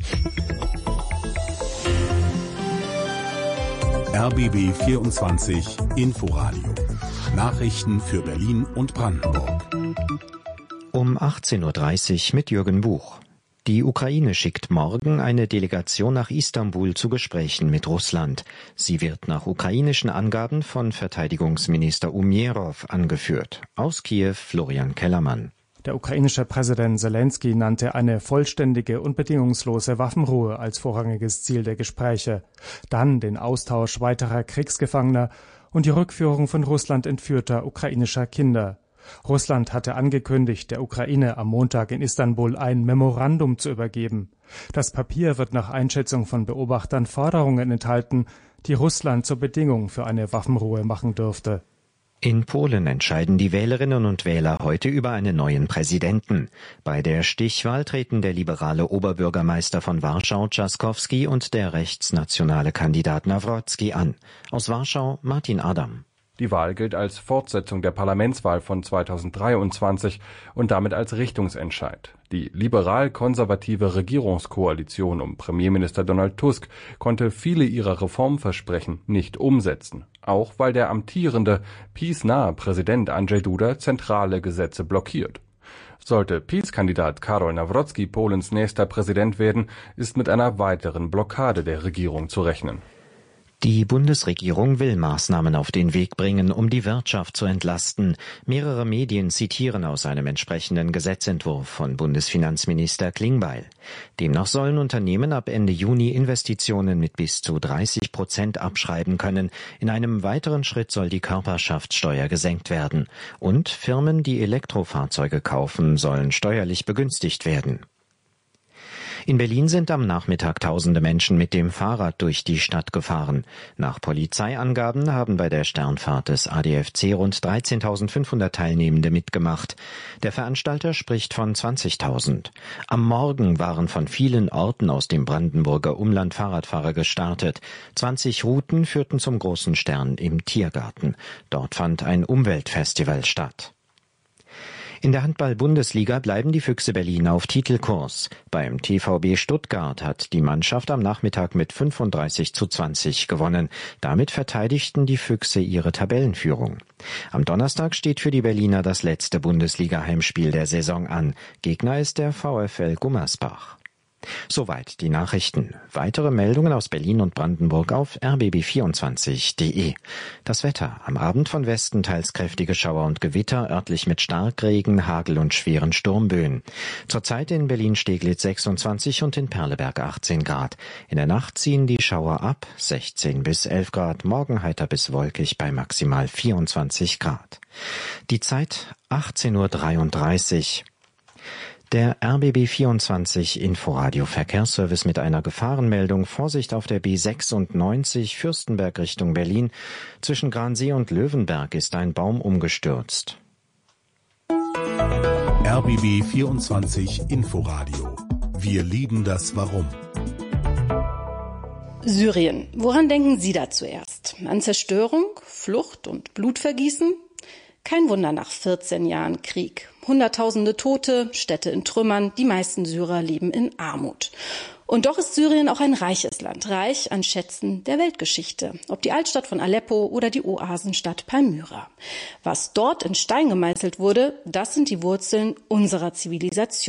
R B B vierundzwanzig Inforadio. Nachrichten für Berlin und Brandenburg. Um achtzehn Uhr dreißig mit Jürgen Buch. Die Ukraine schickt morgen eine Delegation nach Istanbul zu Gesprächen mit Russland. Sie wird nach ukrainischen Angaben von Verteidigungsminister Umjerow angeführt. Aus Kiew Florian Kellermann. Der ukrainische Präsident Selenskyj nannte eine vollständige und bedingungslose Waffenruhe als vorrangiges Ziel der Gespräche, dann den Austausch weiterer Kriegsgefangener und die Rückführung von Russland entführter ukrainischer Kinder. Russland hatte angekündigt, der Ukraine am Montag in Istanbul ein Memorandum zu übergeben. Das Papier wird nach Einschätzung von Beobachtern Forderungen enthalten, die Russland zur Bedingung für eine Waffenruhe machen dürfte. In Polen entscheiden die Wählerinnen und Wähler heute über einen neuen Präsidenten. Bei der Stichwahl treten der liberale Oberbürgermeister von Warschau, Trzaskowski, und der rechtsnationale Kandidat Nawrocki an. Aus Warschau Martin Adam. Die Wahl gilt als Fortsetzung der Parlamentswahl von zweitausenddreiundzwanzig und damit als Richtungsentscheid. Die liberal-konservative Regierungskoalition um Premierminister Donald Tusk konnte viele ihrer Reformversprechen nicht umsetzen, auch weil der amtierende, PiS-nahe Präsident Andrzej Duda zentrale Gesetze blockiert. Sollte PiS-Kandidat Karol Nawrocki Polens nächster Präsident werden, ist mit einer weiteren Blockade der Regierung zu rechnen. Die Bundesregierung will Maßnahmen auf den Weg bringen, um die Wirtschaft zu entlasten. Mehrere Medien zitieren aus einem entsprechenden Gesetzentwurf von Bundesfinanzminister Klingbeil. Demnach sollen Unternehmen ab Ende Juni Investitionen mit bis zu dreißig Prozent abschreiben können. In einem weiteren Schritt soll die Körperschaftssteuer gesenkt werden. Und Firmen, die Elektrofahrzeuge kaufen, sollen steuerlich begünstigt werden. In Berlin sind am Nachmittag tausende Menschen mit dem Fahrrad durch die Stadt gefahren. Nach Polizeiangaben haben bei der Sternfahrt des A D F C rund dreizehntausendfünfhundert Teilnehmende mitgemacht. Der Veranstalter spricht von zwanzigtausend. Am Morgen waren von vielen Orten aus dem Brandenburger Umland Fahrradfahrer gestartet. zwanzig Routen führten zum Großen Stern im Tiergarten. Dort fand ein Umweltfestival statt. In der Handball-Bundesliga bleiben die Füchse Berlin auf Titelkurs. Beim T V B Stuttgart hat die Mannschaft am Nachmittag mit fünfunddreißig zu zwanzig gewonnen. Damit verteidigten die Füchse ihre Tabellenführung. Am Donnerstag steht für die Berliner das letzte Bundesliga-Heimspiel der Saison an. Gegner ist der VfL Gummersbach. Soweit die Nachrichten. Weitere Meldungen aus Berlin und Brandenburg auf r b b vierundzwanzig punkt de. Das Wetter. Am Abend von Westen teils kräftige Schauer und Gewitter, örtlich mit Starkregen, Hagel und schweren Sturmböen. Zurzeit in Berlin-Steglitz sechsundzwanzig und in Perleberg achtzehn Grad. In der Nacht ziehen die Schauer ab, sechzehn bis elf Grad. Morgen heiter bis wolkig bei maximal vierundzwanzig Grad. Die Zeit achtzehn Uhr dreiunddreißig. Der R B B vierundzwanzig Inforadio Verkehrsservice mit einer Gefahrenmeldung. Vorsicht auf der B sechsundneunzig Fürstenberg Richtung Berlin. Zwischen Gransee und Löwenberg ist ein Baum umgestürzt. R B B vierundzwanzig Inforadio. Wir lieben das Warum. Syrien. Woran denken Sie da zuerst? An Zerstörung, Flucht und Blutvergießen? Kein Wunder nach vierzehn Jahren Krieg. Hunderttausende Tote, Städte in Trümmern, die meisten Syrer leben in Armut. Und doch ist Syrien auch ein reiches Land, reich an Schätzen der Weltgeschichte. Ob die Altstadt von Aleppo oder die Oasenstadt Palmyra. Was dort in Stein gemeißelt wurde, das sind die Wurzeln unserer Zivilisation.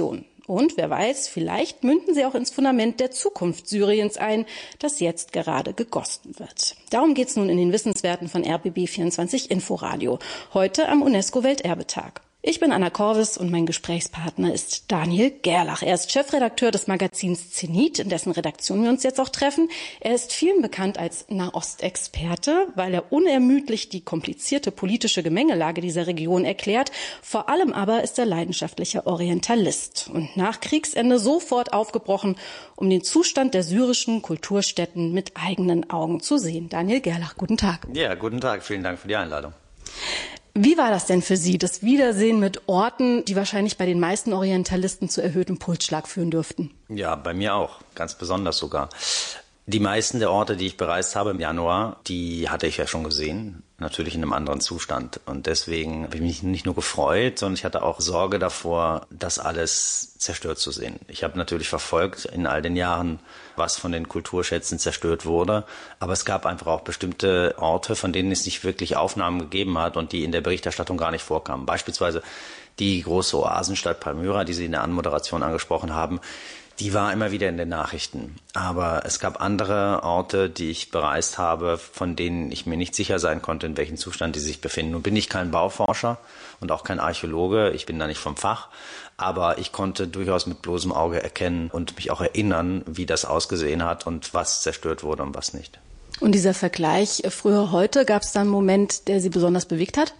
Und wer weiß, vielleicht münden sie auch ins Fundament der Zukunft Syriens ein, das jetzt gerade gegossen wird. Darum geht's nun in den Wissenswerten von R B B vierundzwanzig Inforadio. Heute am UNESCO-Welterbetag. Ich bin Anna Korvis und mein Gesprächspartner ist Daniel Gerlach. Er ist Chefredakteur des Magazins Zenit, in dessen Redaktion wir uns jetzt auch treffen. Er ist vielen bekannt als Nahostexperte, weil er unermüdlich die komplizierte politische Gemengelage dieser Region erklärt. Vor allem aber ist er leidenschaftlicher Orientalist und nach Kriegsende sofort aufgebrochen, um den Zustand der syrischen Kulturstätten mit eigenen Augen zu sehen. Daniel Gerlach, guten Tag. Ja, guten Tag. Vielen Dank für die Einladung. Wie war das denn für Sie, das Wiedersehen mit Orten, die wahrscheinlich bei den meisten Orientalisten zu erhöhtem Pulsschlag führen dürften? Ja, bei mir auch, ganz besonders sogar. Die meisten der Orte, die ich bereist habe im Januar, die hatte ich ja schon gesehen, natürlich in einem anderen Zustand. Und deswegen habe ich mich nicht nur gefreut, sondern ich hatte auch Sorge davor, das alles zerstört zu sehen. Ich habe natürlich verfolgt in all den Jahren, was von den Kulturschätzen zerstört wurde. Aber es gab einfach auch bestimmte Orte, von denen es nicht wirklich Aufnahmen gegeben hat und die in der Berichterstattung gar nicht vorkamen. Beispielsweise die große Oasenstadt Palmyra, die Sie in der Anmoderation angesprochen haben. Die war immer wieder in den Nachrichten. Aber es gab andere Orte, die ich bereist habe, von denen ich mir nicht sicher sein konnte, in welchem Zustand die sich befinden. Nun bin ich kein Bauforscher und auch kein Archäologe. Ich bin da nicht vom Fach. Aber ich konnte durchaus mit bloßem Auge erkennen und mich auch erinnern, wie das ausgesehen hat und was zerstört wurde und was nicht. Und dieser Vergleich früher-heute, gab es da einen Moment, der Sie besonders bewegt hat?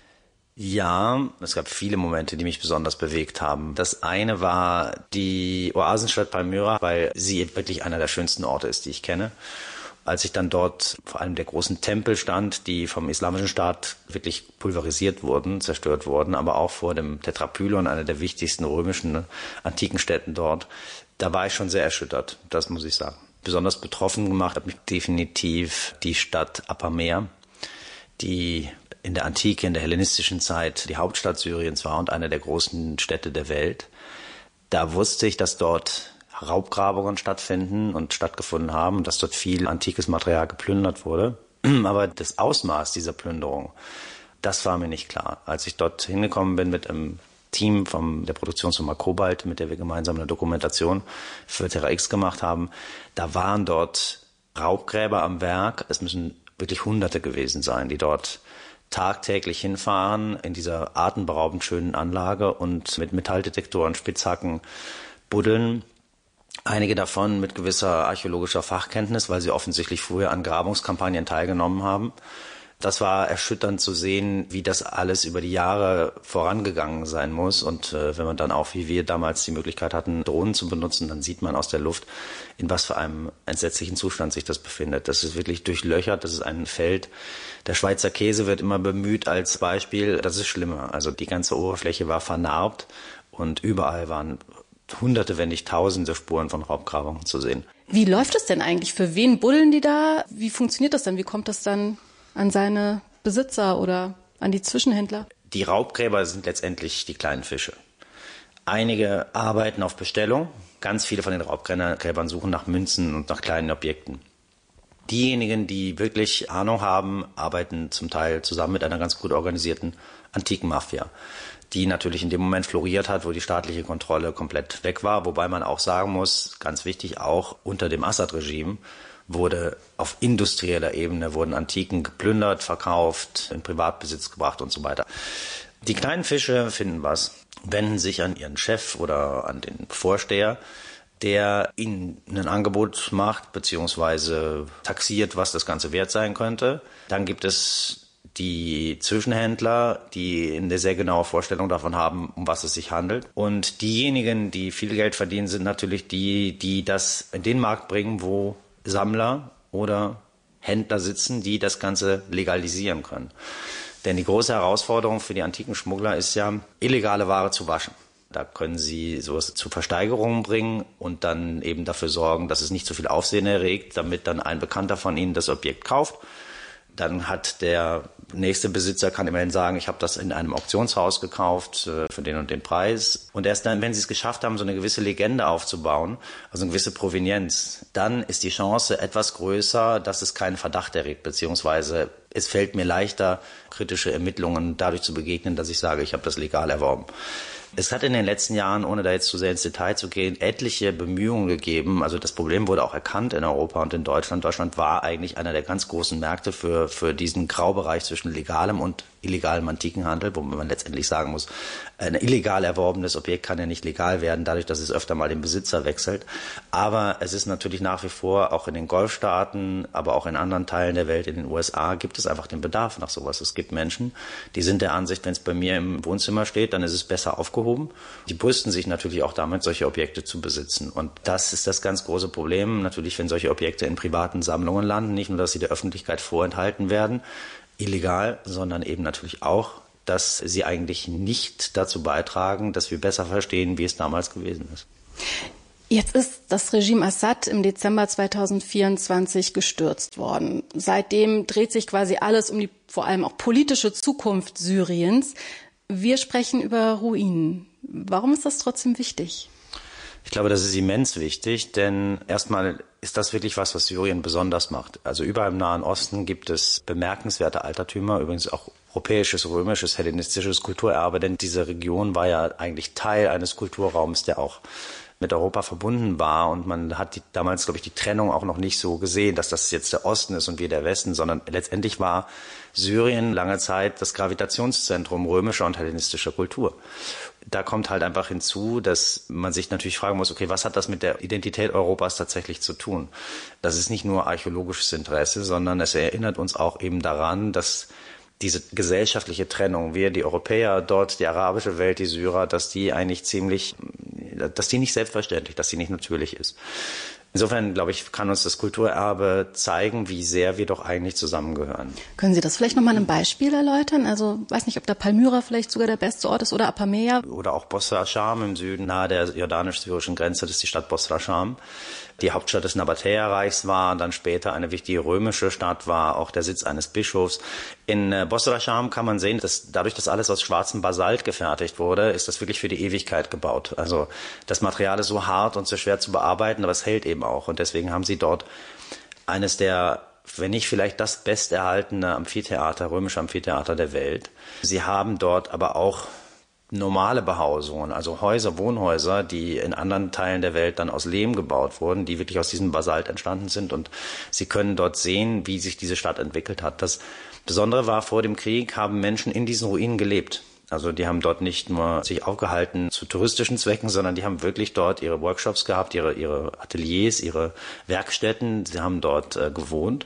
Ja, es gab viele Momente, die mich besonders bewegt haben. Das eine war die Oasenstadt Palmyra, weil sie wirklich einer der schönsten Orte ist, die ich kenne. Als ich dann dort vor allem der großen Tempel stand, die vom Islamischen Staat wirklich pulverisiert wurden, zerstört wurden, aber auch vor dem Tetrapylon, einer der wichtigsten römischen antiken Städten dort, da war ich schon sehr erschüttert, das muss ich sagen. Besonders betroffen gemacht hat mich definitiv die Stadt Apamea, die in der Antike, in der hellenistischen Zeit die Hauptstadt Syriens war und eine der großen Städte der Welt. Da wusste ich, dass dort Raubgrabungen stattfinden und stattgefunden haben und dass dort viel antikes Material geplündert wurde. Aber das Ausmaß dieser Plünderung, das war mir nicht klar. Als ich dort hingekommen bin mit einem Team von der Produktionsfirma Kobalt, mit der wir gemeinsam eine Dokumentation für Terra X gemacht haben, da waren dort Raubgräber am Werk. Es müssen wirklich Hunderte gewesen sein, die dort tagtäglich hinfahren in dieser atemberaubend schönen Anlage und mit Metalldetektoren, Spitzhacken buddeln. Einige davon mit gewisser archäologischer Fachkenntnis, weil sie offensichtlich früher an Grabungskampagnen teilgenommen haben. Das war erschütternd zu sehen, wie das alles über die Jahre vorangegangen sein muss. Und äh, wenn man dann auch, wie wir damals die Möglichkeit hatten, Drohnen zu benutzen, dann sieht man aus der Luft, in was für einem entsetzlichen Zustand sich das befindet. Das ist wirklich durchlöchert, das ist ein Feld. Der Schweizer Käse wird immer bemüht als Beispiel. Das ist schlimmer. Also die ganze Oberfläche war vernarbt und überall waren Hunderte, wenn nicht Tausende Spuren von Raubgrabungen zu sehen. Wie läuft es denn eigentlich? Für wen buddeln die da? Wie funktioniert das denn? Wie kommt das dann an seine Besitzer oder an die Zwischenhändler? Die Raubgräber sind letztendlich die kleinen Fische. Einige arbeiten auf Bestellung. Ganz viele von den Raubgräbern suchen nach Münzen und nach kleinen Objekten. Diejenigen, die wirklich Ahnung haben, arbeiten zum Teil zusammen mit einer ganz gut organisierten antiken Mafia, die natürlich in dem Moment floriert hat, wo die staatliche Kontrolle komplett weg war. Wobei man auch sagen muss, ganz wichtig, auch unter dem Assad-Regime wurde auf industrieller Ebene, wurden Antiken geplündert, verkauft, in Privatbesitz gebracht und so weiter. Die kleinen Fische finden was, wenden sich an ihren Chef oder an den Vorsteher, der ihnen ein Angebot macht, beziehungsweise taxiert, was das Ganze wert sein könnte. Dann gibt es die Zwischenhändler, die eine sehr genaue Vorstellung davon haben, um was es sich handelt. Und diejenigen, die viel Geld verdienen, sind natürlich die, die das in den Markt bringen, wo Sammler oder Händler sitzen, die das Ganze legalisieren können. Denn die große Herausforderung für die antiken Schmuggler ist ja, illegale Ware zu waschen. Da können sie sowas zu Versteigerungen bringen und dann eben dafür sorgen, dass es nicht so viel Aufsehen erregt, damit dann ein Bekannter von ihnen das Objekt kauft. Dann hat der nächste Besitzer, kann immerhin sagen, ich habe das in einem Auktionshaus gekauft äh, für den und den Preis. Und erst dann, wenn sie es geschafft haben, so eine gewisse Legende aufzubauen, also eine gewisse Provenienz, dann ist die Chance etwas größer, dass es keinen Verdacht erregt, beziehungsweise es fällt mir leichter, kritische Ermittlungen dadurch zu begegnen, dass ich sage, ich habe das legal erworben. Es hat in den letzten Jahren, ohne da jetzt zu sehr ins Detail zu gehen, etliche Bemühungen gegeben. Also das Problem wurde auch erkannt in Europa und in Deutschland. Deutschland war eigentlich einer der ganz großen Märkte für, für diesen Graubereich zwischen legalem und illegalem Antikenhandel, wo man letztendlich sagen muss, ein illegal erworbenes Objekt kann ja nicht legal werden, dadurch, dass es öfter mal den Besitzer wechselt. Aber es ist natürlich nach wie vor, auch in den Golfstaaten, aber auch in anderen Teilen der Welt, in den U S A, gibt es einfach den Bedarf nach sowas. Es gibt Menschen, die sind der Ansicht, wenn es bei mir im Wohnzimmer steht, dann ist es besser aufgehoben. Die brüsten sich natürlich auch damit, solche Objekte zu besitzen. Und das ist das ganz große Problem, natürlich, wenn solche Objekte in privaten Sammlungen landen. Nicht nur, dass sie der Öffentlichkeit vorenthalten werden, illegal, sondern eben natürlich auch, dass sie eigentlich nicht dazu beitragen, dass wir besser verstehen, wie es damals gewesen ist. Jetzt ist das Regime Assad im Dezember zweitausendvierundzwanzig gestürzt worden. Seitdem dreht sich quasi alles um die vor allem auch politische Zukunft Syriens. Wir sprechen über Ruinen. Warum ist das trotzdem wichtig? Ich glaube, das ist immens wichtig, denn erstmal ist das wirklich was, was Syrien besonders macht. Also überall im Nahen Osten gibt es bemerkenswerte Altertümer, übrigens auch europäisches, römisches, hellenistisches Kulturerbe, denn diese Region war ja eigentlich Teil eines Kulturraums, der auch mit Europa verbunden war, und man hat die, damals, glaube ich, die Trennung auch noch nicht so gesehen, dass das jetzt der Osten ist und wir der Westen, sondern letztendlich war Syrien lange Zeit das Gravitationszentrum römischer und hellenistischer Kultur. Da kommt halt einfach hinzu, dass man sich natürlich fragen muss, okay, was hat das mit der Identität Europas tatsächlich zu tun? Das ist nicht nur archäologisches Interesse, sondern es erinnert uns auch eben daran, dass diese gesellschaftliche Trennung, wir, die Europäer, dort die arabische Welt, die Syrer, dass die eigentlich ziemlich, dass die nicht selbstverständlich, dass die nicht natürlich ist. Insofern, glaube ich, kann uns das Kulturerbe zeigen, wie sehr wir doch eigentlich zusammengehören. Können Sie das vielleicht nochmal ein Beispiel erläutern? Also, weiß nicht, ob da Palmyra vielleicht sogar der beste Ort ist oder Apameia. Oder auch Bosra Scham im Süden, nahe der jordanisch-syrischen Grenze, das ist die Stadt Bosra Scham. Die Hauptstadt des Nabatäerreichs war, dann später eine wichtige römische Stadt, war auch der Sitz eines Bischofs. In Bosra Scham kann man sehen, dass dadurch, dass alles aus schwarzem Basalt gefertigt wurde, ist das wirklich für die Ewigkeit gebaut. Also das Material ist so hart und so schwer zu bearbeiten, aber es hält eben auch. Und deswegen haben sie dort eines der, wenn nicht vielleicht das besterhaltene Amphitheater, römische Amphitheater der Welt. Sie haben dort aber auch normale Behausungen, also Häuser, Wohnhäuser, die in anderen Teilen der Welt dann aus Lehm gebaut wurden, die wirklich aus diesem Basalt entstanden sind, und Sie können dort sehen, wie sich diese Stadt entwickelt hat. Das Besondere war, vor dem Krieg haben Menschen in diesen Ruinen gelebt. Also die haben dort nicht nur sich aufgehalten zu touristischen Zwecken, sondern die haben wirklich dort ihre Workshops gehabt, ihre, ihre Ateliers, ihre Werkstätten, sie haben dort äh, gewohnt.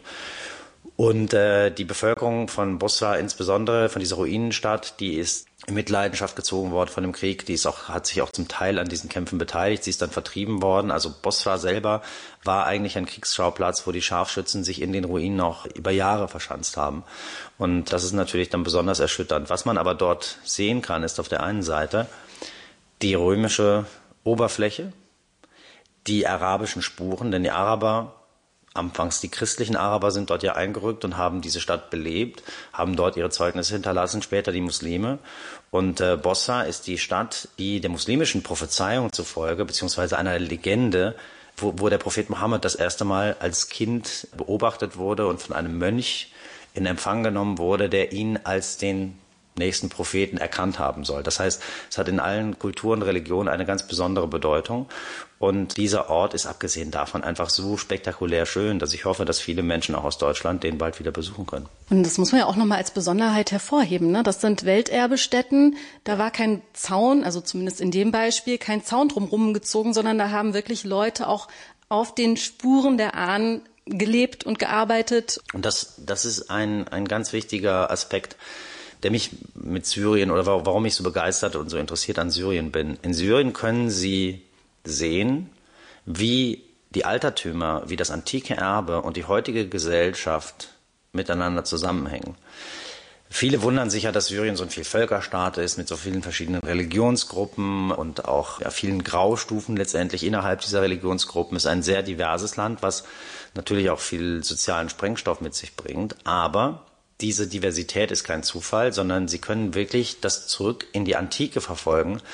Und äh, die Bevölkerung von Bosra, insbesondere von dieser Ruinenstadt, die ist in Mitleidenschaft gezogen worden von dem Krieg. Die ist auch, hat sich auch zum Teil an diesen Kämpfen beteiligt. Sie ist dann vertrieben worden. Also Bosra selber war eigentlich ein Kriegsschauplatz, wo die Scharfschützen sich in den Ruinen auch über Jahre verschanzt haben. Und das ist natürlich dann besonders erschütternd. Was man aber dort sehen kann, ist auf der einen Seite die römische Oberfläche, die arabischen Spuren, denn die Araber, anfangs die christlichen Araber, sind dort ja eingerückt und haben diese Stadt belebt, haben dort ihre Zeugnisse hinterlassen, später die Muslime. Und äh, Bosra ist die Stadt, die der muslimischen Prophezeiung zufolge, beziehungsweise einer Legende, wo, wo der Prophet Mohammed das erste Mal als Kind beobachtet wurde und von einem Mönch in Empfang genommen wurde, der ihn als den nächsten Propheten erkannt haben soll. Das heißt, es hat in allen Kulturen, Religionen eine ganz besondere Bedeutung. Und dieser Ort ist abgesehen davon einfach so spektakulär schön, dass ich hoffe, dass viele Menschen auch aus Deutschland den bald wieder besuchen können. Und das muss man ja auch nochmal als Besonderheit hervorheben, ne? Das sind Welterbestätten. Da war kein Zaun, also zumindest in dem Beispiel, kein Zaun drumherum gezogen, sondern da haben wirklich Leute auch auf den Spuren der Ahnen gelebt und gearbeitet. Und das, das ist ein, ein ganz wichtiger Aspekt, der mich mit Syrien oder warum ich so begeistert und so interessiert an Syrien bin. In Syrien können Sie sehen, wie die Altertümer, wie das antike Erbe und die heutige Gesellschaft miteinander zusammenhängen. Viele wundern sich ja, dass Syrien so ein Vielvölkerstaat ist mit so vielen verschiedenen Religionsgruppen und auch ja, vielen Graustufen letztendlich innerhalb dieser Religionsgruppen. Es ist ein sehr diverses Land, was natürlich auch viel sozialen Sprengstoff mit sich bringt, aber diese Diversität ist kein Zufall, sondern Sie können wirklich das zurück in die Antike verfolgen.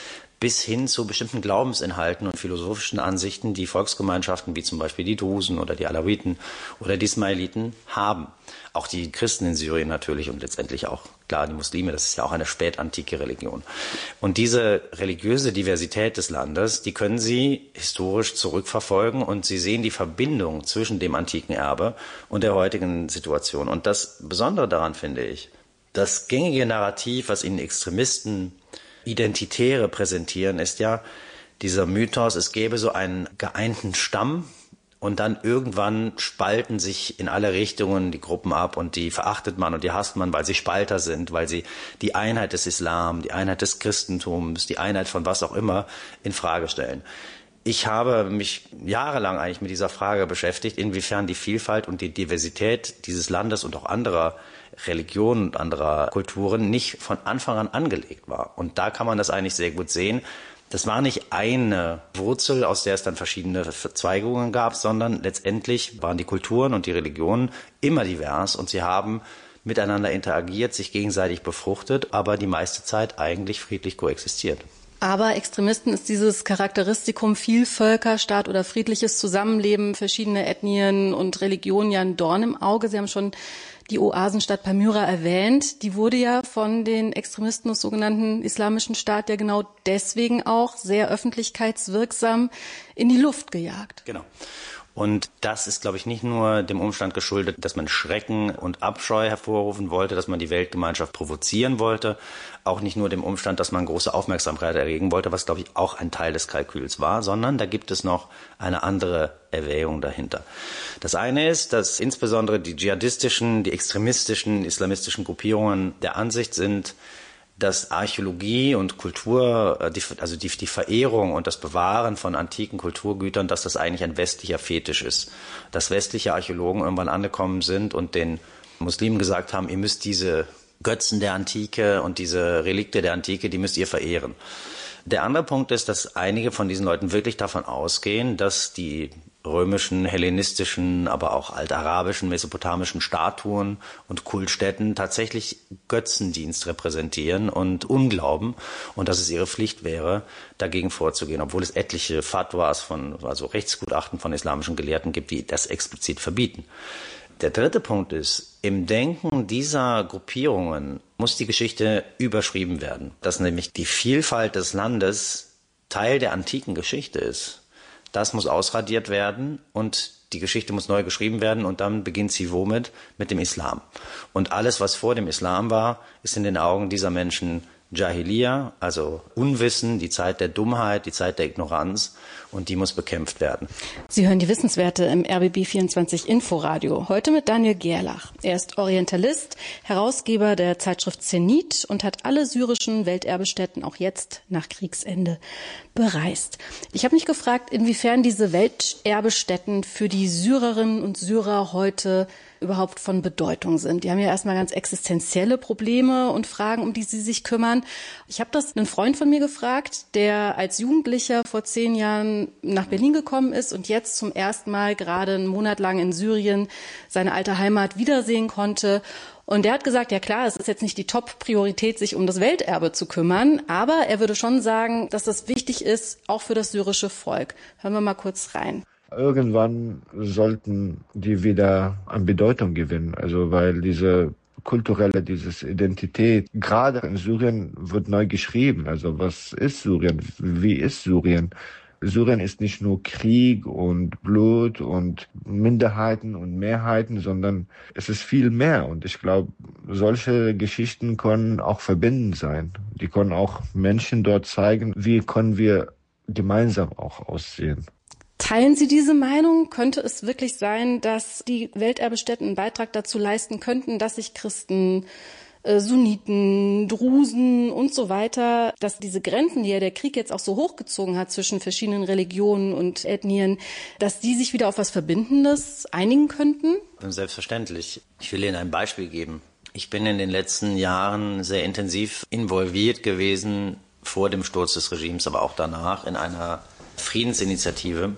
bis hin zu bestimmten Glaubensinhalten und philosophischen Ansichten, die Volksgemeinschaften wie zum Beispiel die Drusen oder die Alawiten oder die Ismailiten haben. Auch die Christen in Syrien natürlich und letztendlich auch, klar, die Muslime, das ist ja auch eine spätantike Religion. Und diese religiöse Diversität des Landes, die können Sie historisch zurückverfolgen und Sie sehen die Verbindung zwischen dem antiken Erbe und der heutigen Situation. Und das Besondere daran finde ich, das gängige Narrativ, was Ihnen Extremisten, Identitäre präsentieren, ist ja dieser Mythos, es gäbe so einen geeinten Stamm und dann irgendwann spalten sich in alle Richtungen die Gruppen ab und die verachtet man und die hasst man, weil sie Spalter sind, weil sie die Einheit des Islam, die Einheit des Christentums, die Einheit von was auch immer in Frage stellen. Ich habe mich jahrelang eigentlich mit dieser Frage beschäftigt, inwiefern die Vielfalt und die Diversität dieses Landes und auch anderer Religionen und anderer Kulturen nicht von Anfang an angelegt war. Und da kann man das eigentlich sehr gut sehen. Das war nicht eine Wurzel, aus der es dann verschiedene Verzweigungen gab, sondern letztendlich waren die Kulturen und die Religionen immer divers und sie haben miteinander interagiert, sich gegenseitig befruchtet, aber die meiste Zeit eigentlich friedlich koexistiert. Aber Extremisten ist dieses Charakteristikum Vielvölkerstaat oder friedliches Zusammenleben verschiedener Ethnien und Religionen ja ein Dorn im Auge. Sie haben schon die Oasenstadt Palmyra erwähnt. Die wurde ja von den Extremisten des sogenannten Islamischen Staat ja genau deswegen auch sehr öffentlichkeitswirksam in die Luft gejagt. Genau. Und das ist, glaube ich, nicht nur dem Umstand geschuldet, dass man Schrecken und Abscheu hervorrufen wollte, dass man die Weltgemeinschaft provozieren wollte, auch nicht nur dem Umstand, dass man große Aufmerksamkeit erregen wollte, was, glaube ich, auch ein Teil des Kalküls war, sondern da gibt es noch eine andere Erwägung dahinter. Das eine ist, dass insbesondere die dschihadistischen, die extremistischen, islamistischen Gruppierungen der Ansicht sind, dass Archäologie und Kultur, also die, die Verehrung und das Bewahren von antiken Kulturgütern, dass das eigentlich ein westlicher Fetisch ist. Dass westliche Archäologen irgendwann angekommen sind und den Muslimen gesagt haben, ihr müsst diese Götzen der Antike und diese Relikte der Antike, die müsst ihr verehren. Der andere Punkt ist, dass einige von diesen Leuten wirklich davon ausgehen, dass die römischen, hellenistischen, aber auch altarabischen, mesopotamischen Statuen und Kultstätten tatsächlich Götzendienst repräsentieren und Unglauben und dass es ihre Pflicht wäre, dagegen vorzugehen, obwohl es etliche Fatwas von, also Rechtsgutachten von islamischen Gelehrten gibt, die das explizit verbieten. Der dritte Punkt ist, im Denken dieser Gruppierungen muss die Geschichte überschrieben werden, dass nämlich die Vielfalt des Landes Teil der antiken Geschichte ist. Das muss ausradiert werden und die Geschichte muss neu geschrieben werden und dann beginnt sie womit? Mit dem Islam. Und alles, was vor dem Islam war, ist in den Augen dieser Menschen Jahiliya, also Unwissen, die Zeit der Dummheit, die Zeit der Ignoranz und die muss bekämpft werden. Sie hören die Wissenswerte im R B B vierundzwanzig Inforadio. Heute mit Daniel Gerlach. Er ist Orientalist, Herausgeber der Zeitschrift Zenit und hat alle syrischen Welterbestätten auch jetzt nach Kriegsende bereist. Ich habe mich gefragt, inwiefern diese Welterbestätten für die Syrerinnen und Syrer heute überhaupt von Bedeutung sind. Die haben ja erstmal ganz existenzielle Probleme und Fragen, um die sie sich kümmern. Ich habe das einen Freund von mir gefragt, der als Jugendlicher vor zehn Jahren nach Berlin gekommen ist und jetzt zum ersten Mal gerade einen Monat lang in Syrien seine alte Heimat wiedersehen konnte. Und der hat gesagt, ja klar, es ist jetzt nicht die Top-Priorität, sich um das Welterbe zu kümmern, aber er würde schon sagen, dass das wichtig ist, auch für das syrische Volk. Hören wir mal kurz rein. Irgendwann sollten die wieder an Bedeutung gewinnen, also weil diese kulturelle, diese Identität, gerade in Syrien wird neu geschrieben. Also was ist Syrien? Wie ist Syrien? Syrien ist nicht nur Krieg und Blut und Minderheiten und Mehrheiten, sondern es ist viel mehr. Und ich glaube, solche Geschichten können auch verbindend sein. Die können auch Menschen dort zeigen, wie können wir gemeinsam auch aussehen. Teilen Sie diese Meinung? Könnte es wirklich sein, dass die Welterbestätten einen Beitrag dazu leisten könnten, dass sich Christen, äh, Sunniten, Drusen und so weiter, dass diese Grenzen, die ja der Krieg jetzt auch so hochgezogen hat zwischen verschiedenen Religionen und Ethnien, dass die sich wieder auf was Verbindendes einigen könnten? Selbstverständlich. Ich will Ihnen ein Beispiel geben. Ich bin in den letzten Jahren sehr intensiv involviert gewesen, vor dem Sturz des Regimes, aber auch danach, in einer Friedensinitiative,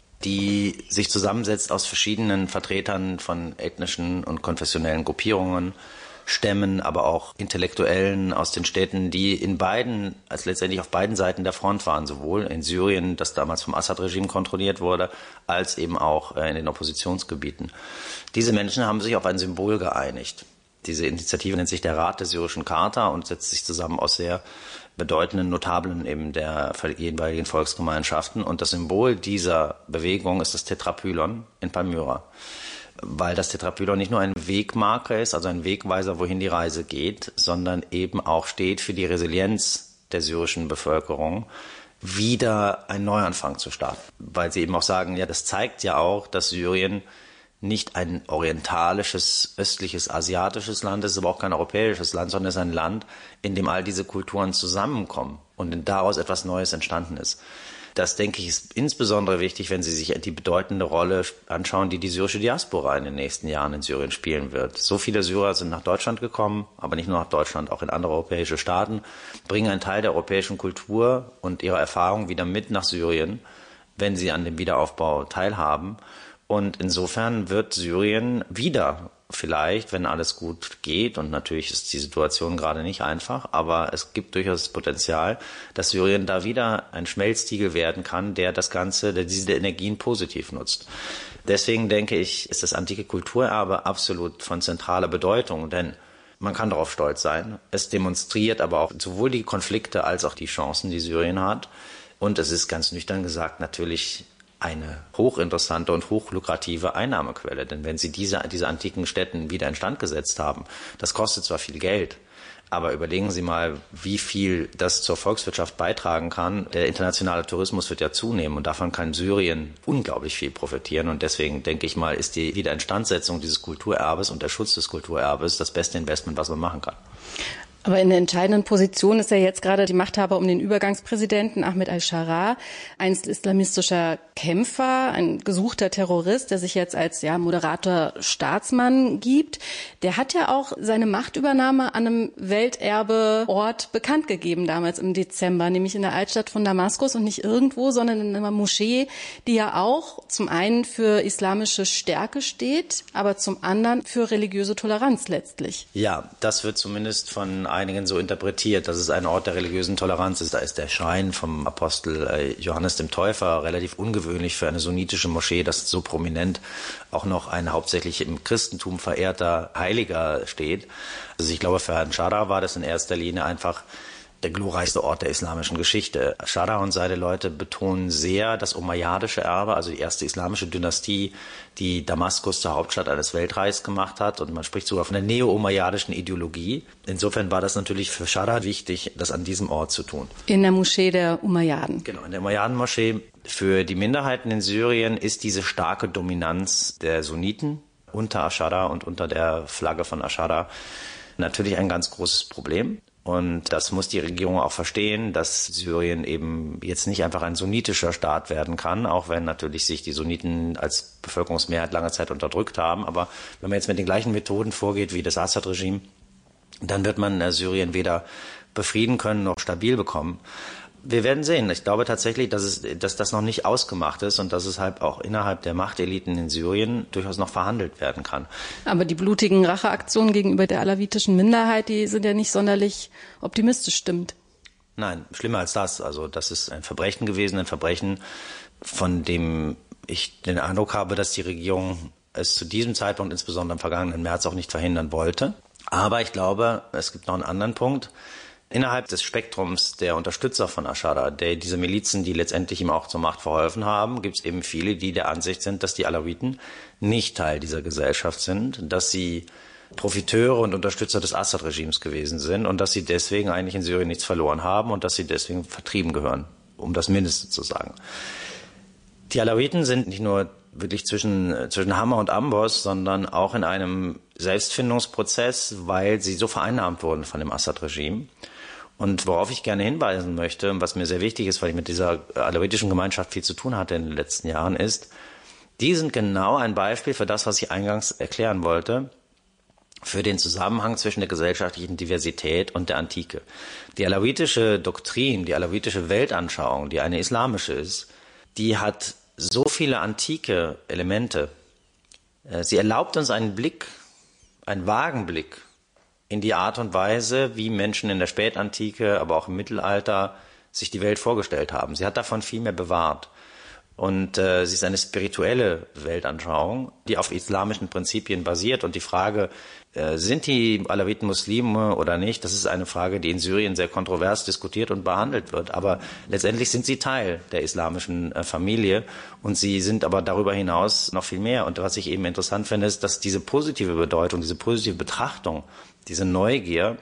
die sich zusammensetzt aus verschiedenen Vertretern von ethnischen und konfessionellen Gruppierungen, Stämmen, aber auch Intellektuellen aus den Städten, die in beiden, als letztendlich auf beiden Seiten der Front waren, sowohl in Syrien, das damals vom Assad-Regime kontrolliert wurde, als eben auch in den Oppositionsgebieten. Diese Menschen haben sich auf ein Symbol geeinigt. Diese Initiative nennt sich der Rat der syrischen Charta und setzt sich zusammen aus sehr bedeutenden Notablen eben der jeweiligen Volksgemeinschaften. Und das Symbol dieser Bewegung ist das Tetrapylon in Palmyra. Weil das Tetrapylon nicht nur ein Wegmarker ist, also ein Wegweiser, wohin die Reise geht, sondern eben auch steht für die Resilienz der syrischen Bevölkerung, wieder einen Neuanfang zu starten. Weil sie eben auch sagen, ja, das zeigt ja auch, dass Syrien nicht ein orientalisches, östliches, asiatisches Land ist, aber auch kein europäisches Land, sondern es ist ein Land, in dem all diese Kulturen zusammenkommen und daraus etwas Neues entstanden ist. Das, denke ich, ist insbesondere wichtig, wenn Sie sich die bedeutende Rolle anschauen, die die syrische Diaspora in den nächsten Jahren in Syrien spielen wird. So viele Syrer sind nach Deutschland gekommen, aber nicht nur nach Deutschland, auch in andere europäische Staaten, bringen einen Teil der europäischen Kultur und ihrer Erfahrung wieder mit nach Syrien, wenn sie an dem Wiederaufbau teilhaben. Und insofern wird Syrien wieder vielleicht, wenn alles gut geht, und natürlich ist die Situation gerade nicht einfach, aber es gibt durchaus das Potenzial, dass Syrien da wieder ein Schmelztiegel werden kann, der das Ganze, der diese Energien positiv nutzt. Deswegen denke ich, ist das antike Kulturerbe absolut von zentraler Bedeutung, denn man kann darauf stolz sein. Es demonstriert aber auch sowohl die Konflikte als auch die Chancen, die Syrien hat. Und es ist ganz nüchtern gesagt natürlich eine hochinteressante und hochlukrative Einnahmequelle. Denn wenn Sie diese, diese antiken Städten wieder instand gesetzt haben, das kostet zwar viel Geld, aber überlegen Sie mal, wie viel das zur Volkswirtschaft beitragen kann. Der internationale Tourismus wird ja zunehmen und davon kann Syrien unglaublich viel profitieren. Und deswegen denke ich mal, ist die Wiederinstandsetzung dieses Kulturerbes und der Schutz des Kulturerbes das beste Investment, was man machen kann. Aber in der entscheidenden Position ist ja jetzt gerade die Machthaber um den Übergangspräsidenten Ahmed al-Sharaa, einst islamistischer Kämpfer, ein gesuchter Terrorist, der sich jetzt als ja moderater Staatsmann gibt. Der hat ja auch seine Machtübernahme an einem Welterbeort bekannt gegeben, damals im Dezember, nämlich in der Altstadt von Damaskus und nicht irgendwo, sondern in einer Moschee, die ja auch zum einen für islamische Stärke steht, aber zum anderen für religiöse Toleranz letztlich. Ja, das wird zumindest von einigen so interpretiert, dass es ein Ort der religiösen Toleranz ist. Da ist der Schrein vom Apostel Johannes dem Täufer relativ ungewöhnlich für eine sunnitische Moschee, dass so prominent auch noch ein hauptsächlich im Christentum verehrter Heiliger steht. Also ich glaube, für Herrn Sharaa war das in erster Linie einfach der glorreichste Ort der islamischen Geschichte. Sharaa und seine Leute betonen sehr das umayyadische Erbe, also die erste islamische Dynastie, die Damaskus zur Hauptstadt eines Weltreichs gemacht hat. Und man spricht sogar von der neo-umayyadischen Ideologie. Insofern war das natürlich für Sharaa wichtig, das an diesem Ort zu tun. In der Moschee der Umayyaden. Genau, in der Umayyaden-Moschee. Für die Minderheiten in Syrien ist diese starke Dominanz der Sunniten unter al-Sharaa und unter der Flagge von al-Sharaa natürlich ein ganz großes Problem. Und das muss die Regierung auch verstehen, dass Syrien eben jetzt nicht einfach ein sunnitischer Staat werden kann, auch wenn natürlich sich die Sunniten als Bevölkerungsmehrheit lange Zeit unterdrückt haben. Aber wenn man jetzt mit den gleichen Methoden vorgeht wie das Assad-Regime, dann wird man Syrien weder befrieden können noch stabil bekommen. Wir werden sehen. Ich glaube tatsächlich, dass, es, dass das noch nicht ausgemacht ist und dass es halt auch innerhalb der Machteliten in Syrien durchaus noch verhandelt werden kann. Aber die blutigen Racheaktionen gegenüber der alawitischen Minderheit, die sind ja nicht sonderlich optimistisch stimmt. Nein, schlimmer als das. Also das ist ein Verbrechen gewesen, ein Verbrechen, von dem ich den Eindruck habe, dass die Regierung es zu diesem Zeitpunkt, insbesondere im vergangenen März, auch nicht verhindern wollte. Aber ich glaube, es gibt noch einen anderen Punkt. Innerhalb des Spektrums der Unterstützer von al-Sharaa, der diese Milizen, die letztendlich ihm auch zur Macht verholfen haben, gibt es eben viele, die der Ansicht sind, dass die Alawiten nicht Teil dieser Gesellschaft sind, dass sie Profiteure und Unterstützer des Assad-Regimes gewesen sind und dass sie deswegen eigentlich in Syrien nichts verloren haben und dass sie deswegen vertrieben gehören, um das Mindeste zu sagen. Die Alawiten sind nicht nur wirklich zwischen, zwischen Hammer und Amboss, sondern auch in einem Selbstfindungsprozess, weil sie so vereinnahmt wurden von dem Assad-Regime. Und worauf ich gerne hinweisen möchte, und was mir sehr wichtig ist, weil ich mit dieser alawitischen Gemeinschaft viel zu tun hatte in den letzten Jahren, ist, die sind genau ein Beispiel für das, was ich eingangs erklären wollte, für den Zusammenhang zwischen der gesellschaftlichen Diversität und der Antike. Die alawitische Doktrin, die alawitische Weltanschauung, die eine islamische ist, die hat so viele antike Elemente. Sie erlaubt uns einen Blick, einen vagen Blick in die Art und Weise, wie Menschen in der Spätantike, aber auch im Mittelalter sich die Welt vorgestellt haben. Sie hat davon viel mehr bewahrt. Und äh, sie ist eine spirituelle Weltanschauung, die auf islamischen Prinzipien basiert. Und die Frage, äh, sind die Alawiten Muslime oder nicht, das ist eine Frage, die in Syrien sehr kontrovers diskutiert und behandelt wird. Aber letztendlich sind sie Teil der islamischen äh, Familie und sie sind aber darüber hinaus noch viel mehr. Und was ich eben interessant finde, ist, dass diese positive Bedeutung, diese positive Betrachtung, diese Neugier,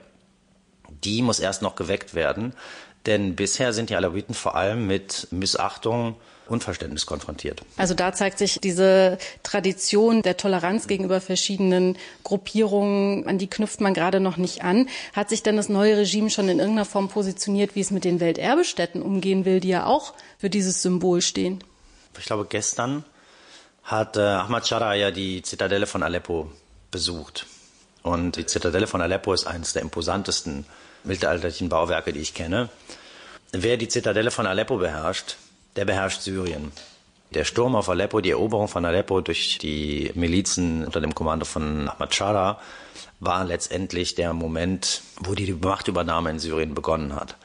die muss erst noch geweckt werden. Denn bisher sind die Alawiten vor allem mit Missachtung, Unverständnis konfrontiert. Also da zeigt sich diese Tradition der Toleranz gegenüber verschiedenen Gruppierungen, an die knüpft man gerade noch nicht an. Hat sich denn das neue Regime schon in irgendeiner Form positioniert, wie es mit den Welterbestätten umgehen will, die ja auch für dieses Symbol stehen? Ich glaube, gestern hat äh, Ahmad Shara ja die Zitadelle von Aleppo besucht. Und die Zitadelle von Aleppo ist eines der imposantesten mittelalterlichen Bauwerke, die ich kenne. Wer die Zitadelle von Aleppo beherrscht, der beherrscht Syrien. Der Sturm auf Aleppo, die Eroberung von Aleppo durch die Milizen unter dem Kommando von Ahmad Shara war letztendlich der Moment, wo die Machtübernahme in Syrien begonnen hat.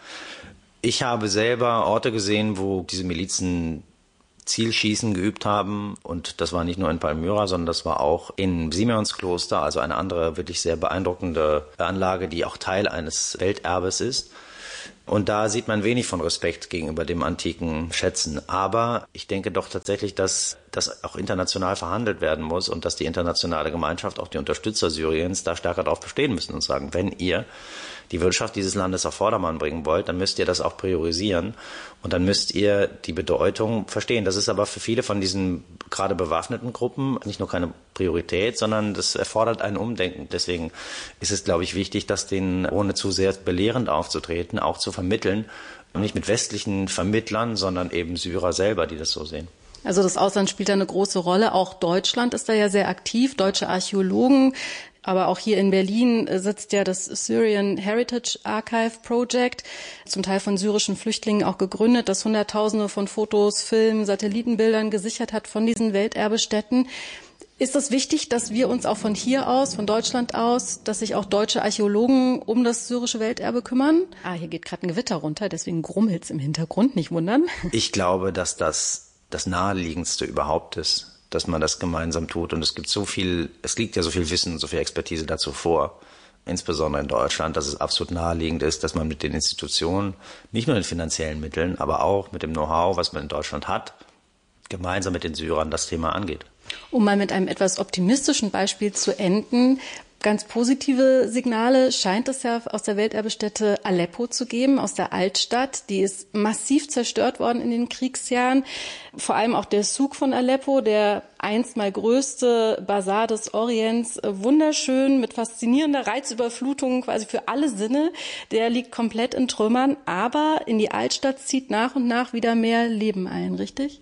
Ich habe selber Orte gesehen, wo diese Milizen Zielschießen geübt haben und das war nicht nur in Palmyra, sondern das war auch in Simeonskloster, also eine andere wirklich sehr beeindruckende Anlage, die auch Teil eines Welterbes ist. Und da sieht man wenig von Respekt gegenüber dem antiken Schätzen. Aber ich denke doch tatsächlich, dass das auch international verhandelt werden muss und dass die internationale Gemeinschaft, auch die Unterstützer Syriens, da stärker darauf bestehen müssen und sagen, wenn ihr die Wirtschaft dieses Landes auf Vordermann bringen wollt, dann müsst ihr das auch priorisieren und dann müsst ihr die Bedeutung verstehen. Das ist aber für viele von diesen gerade bewaffneten Gruppen nicht nur keine Priorität, sondern das erfordert ein Umdenken. Deswegen ist es, glaube ich, wichtig, das denen, ohne zu sehr belehrend aufzutreten, auch zu vermitteln. Und nicht mit westlichen Vermittlern, sondern eben Syrer selber, die das so sehen. Also das Ausland spielt da eine große Rolle. Auch Deutschland ist da ja sehr aktiv, deutsche Archäologen. Aber auch hier in Berlin sitzt ja das Syrian Heritage Archive Project, zum Teil von syrischen Flüchtlingen auch gegründet, das Hunderttausende von Fotos, Filmen, Satellitenbildern gesichert hat von diesen Welterbestätten. Ist es wichtig, dass wir uns auch von hier aus, von Deutschland aus, dass sich auch deutsche Archäologen um das syrische Welterbe kümmern? Ah, hier geht gerade ein Gewitter runter, deswegen grummelt's im Hintergrund, nicht wundern. Ich glaube, dass das das Naheliegendste überhaupt ist, dass man das gemeinsam tut. Und es gibt so viel, es liegt ja so viel Wissen, so viel Expertise dazu vor, insbesondere in Deutschland, dass es absolut naheliegend ist, dass man mit den Institutionen, nicht nur den finanziellen Mitteln, aber auch mit dem Know-how, was man in Deutschland hat, gemeinsam mit den Syrern das Thema angeht. Um mal mit einem etwas optimistischen Beispiel zu enden, ganz positive Signale scheint es ja aus der Welterbestätte Aleppo zu geben, aus der Altstadt. Die ist massiv zerstört worden in den Kriegsjahren. Vor allem auch der Souk von Aleppo, der einst mal größte Basar des Orients, wunderschön mit faszinierender Reizüberflutung quasi für alle Sinne. Der liegt komplett in Trümmern, aber in die Altstadt zieht nach und nach wieder mehr Leben ein, richtig?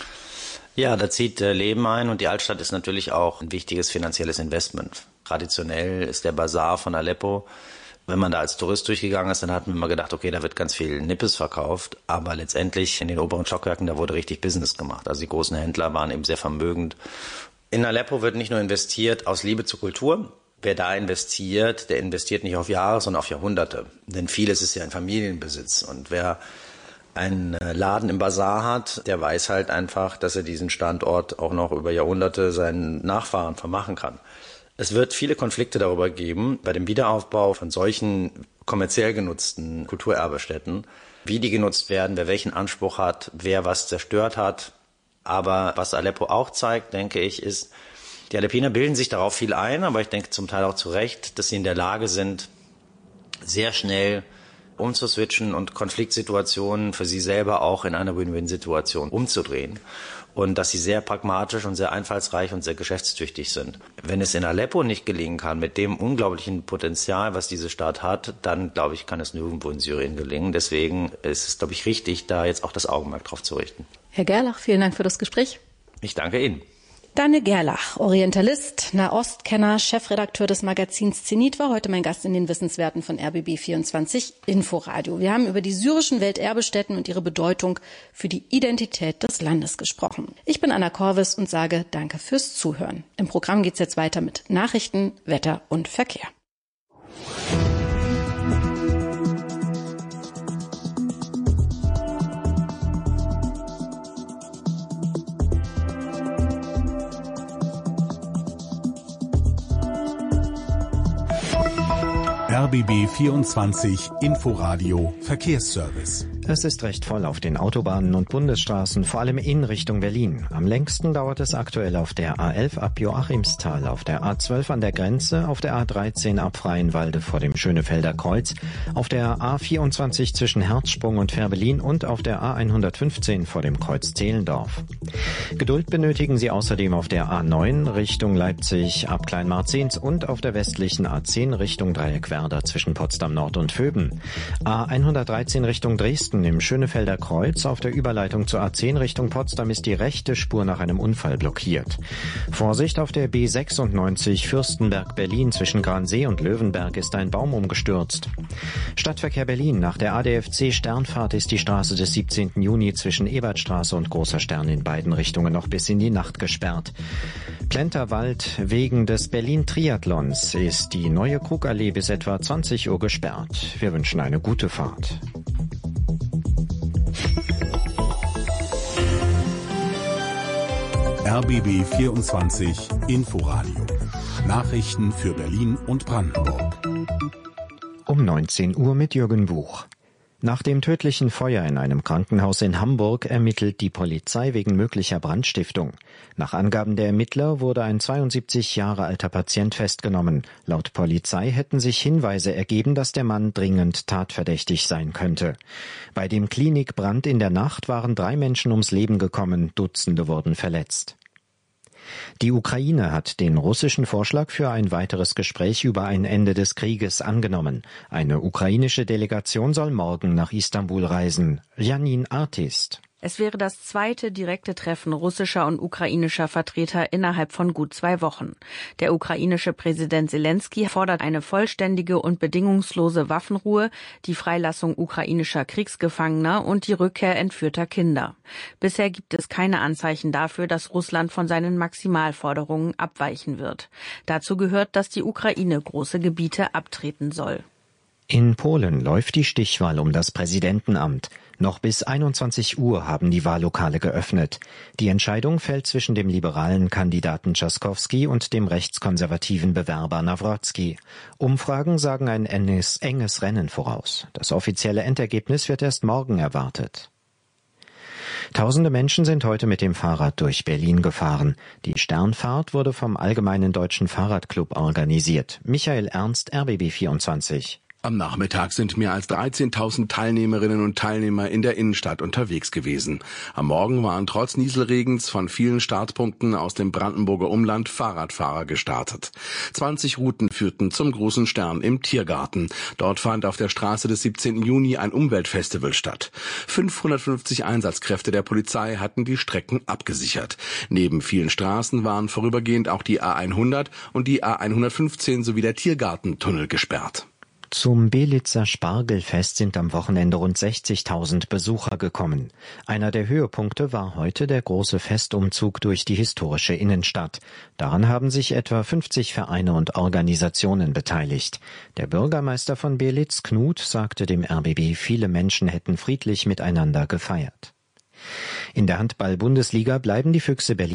Ja, da zieht äh, Leben ein und die Altstadt ist natürlich auch ein wichtiges finanzielles Investment. Traditionell ist der Basar von Aleppo, wenn man da als Tourist durchgegangen ist, dann hat man immer gedacht, okay, da wird ganz viel Nippes verkauft, aber letztendlich in den oberen Stockwerken, da wurde richtig Business gemacht. Also die großen Händler waren eben sehr vermögend. In Aleppo wird nicht nur investiert aus Liebe zur Kultur. Wer da investiert, der investiert nicht auf Jahre, sondern auf Jahrhunderte. Denn vieles ist ja in Familienbesitz und wer einen Laden im Basar hat, der weiß halt einfach, dass er diesen Standort auch noch über Jahrhunderte seinen Nachfahren vermachen kann. Es wird viele Konflikte darüber geben, bei dem Wiederaufbau von solchen kommerziell genutzten Kulturerbestätten, wie die genutzt werden, wer welchen Anspruch hat, wer was zerstört hat. Aber was Aleppo auch zeigt, denke ich, ist, die Aleppiner bilden sich darauf viel ein, aber ich denke zum Teil auch zu Recht, dass sie in der Lage sind, sehr schnell umzuswitchen und Konfliktsituationen für sie selber auch in eine Win-Win-Situation umzudrehen. Und dass sie sehr pragmatisch und sehr einfallsreich und sehr geschäftstüchtig sind. Wenn es in Aleppo nicht gelingen kann, mit dem unglaublichen Potenzial, was diese Stadt hat, dann, glaube ich, kann es nirgendwo in Syrien gelingen. Deswegen ist es, glaube ich, richtig, da jetzt auch das Augenmerk drauf zu richten. Herr Gerlach, vielen Dank für das Gespräch. Ich danke Ihnen. Daniel Gerlach, Orientalist, Nahostkenner, Chefredakteur des Magazins Zenit, war heute mein Gast in den Wissenswerten von R B B vierundzwanzig Inforadio. Wir haben über die syrischen Welterbestätten und ihre Bedeutung für die Identität des Landes gesprochen. Ich bin Anna Korvis und sage Danke fürs Zuhören. Im Programm geht's jetzt weiter mit Nachrichten, Wetter und Verkehr. R B B vierundzwanzig Inforadio Verkehrsservice. Es ist recht voll auf den Autobahnen und Bundesstraßen, vor allem in Richtung Berlin. Am längsten dauert es aktuell auf der A elf ab Joachimsthal, auf der A zwölf an der Grenze, auf der A dreizehn ab Freienwalde vor dem Schönefelder Kreuz, auf der A vierundzwanzig zwischen Herzsprung und Fährberlin und auf der A hundertfünfzehn vor dem Kreuz Zehlendorf. Geduld benötigen Sie außerdem auf der A neun Richtung Leipzig ab Kleinmarzens und auf der westlichen A zehn Richtung Dreieckwerder zwischen Potsdam Nord und Vöben. A hundertdreizehn Richtung Dresden im Schönefelder Kreuz auf der Überleitung zur A zehn Richtung Potsdam ist die rechte Spur nach einem Unfall blockiert. Vorsicht auf der B sechsundneunzig Fürstenberg-Berlin zwischen Gransee und Löwenberg ist ein Baum umgestürzt. Stadtverkehr Berlin. Nach der A D F C Sternfahrt ist die Straße des siebzehnten Juni zwischen Ebertstraße und Großer Stern in beiden Richtungen noch bis in die Nacht gesperrt. Plenterwald. Wegen des Berlin-Triathlons ist die neue Krugallee bis etwa zwanzig Uhr gesperrt. Wir wünschen eine gute Fahrt. R B B vierundzwanzig Inforadio. Nachrichten für Berlin und Brandenburg. Um neunzehn Uhr mit Jürgen Buch. Nach dem tödlichen Feuer in einem Krankenhaus in Hamburg ermittelt die Polizei wegen möglicher Brandstiftung. Nach Angaben der Ermittler wurde ein zweiundsiebzig Jahre alter Patient festgenommen. Laut Polizei hätten sich Hinweise ergeben, dass der Mann dringend tatverdächtig sein könnte. Bei dem Klinikbrand in der Nacht waren drei Menschen ums Leben gekommen, Dutzende wurden verletzt. Die Ukraine hat den russischen Vorschlag für ein weiteres Gespräch über ein Ende des Krieges angenommen. Eine ukrainische Delegation soll morgen nach Istanbul reisen. Janine Artist. Es wäre das zweite direkte Treffen russischer und ukrainischer Vertreter innerhalb von gut zwei Wochen. Der ukrainische Präsident Selenskyj fordert eine vollständige und bedingungslose Waffenruhe, die Freilassung ukrainischer Kriegsgefangener und die Rückkehr entführter Kinder. Bisher gibt es keine Anzeichen dafür, dass Russland von seinen Maximalforderungen abweichen wird. Dazu gehört, dass die Ukraine große Gebiete abtreten soll. In Polen läuft die Stichwahl um das Präsidentenamt. Noch bis einundzwanzig Uhr haben die Wahllokale geöffnet. Die Entscheidung fällt zwischen dem liberalen Kandidaten Trzaskowski und dem rechtskonservativen Bewerber Nawrocki. Umfragen sagen ein enges, enges Rennen voraus. Das offizielle Endergebnis wird erst morgen erwartet. Tausende Menschen sind heute mit dem Fahrrad durch Berlin gefahren. Die Sternfahrt wurde vom Allgemeinen Deutschen Fahrradclub organisiert. Michael Ernst, R B B vierundzwanzig. Am Nachmittag sind mehr als dreizehntausend Teilnehmerinnen und Teilnehmer in der Innenstadt unterwegs gewesen. Am Morgen waren trotz Nieselregens von vielen Startpunkten aus dem Brandenburger Umland Fahrradfahrer gestartet. zwanzig Routen führten zum Großen Stern im Tiergarten. Dort fand auf der Straße des siebzehnten Juni ein Umweltfestival statt. fünfhundertfünfzig Einsatzkräfte der Polizei hatten die Strecken abgesichert. Neben vielen Straßen waren vorübergehend auch die A hundert und die A hundertfünfzehn sowie der Tiergartentunnel gesperrt. Zum Belitzer Spargelfest sind am Wochenende rund sechzigtausend Besucher gekommen. Einer der Höhepunkte war heute der große Festumzug durch die historische Innenstadt. Daran haben sich etwa fünfzig Vereine und Organisationen beteiligt. Der Bürgermeister von Belitz, Knut, sagte dem R B B, viele Menschen hätten friedlich miteinander gefeiert. In der Handball-Bundesliga bleiben die Füchse Berlin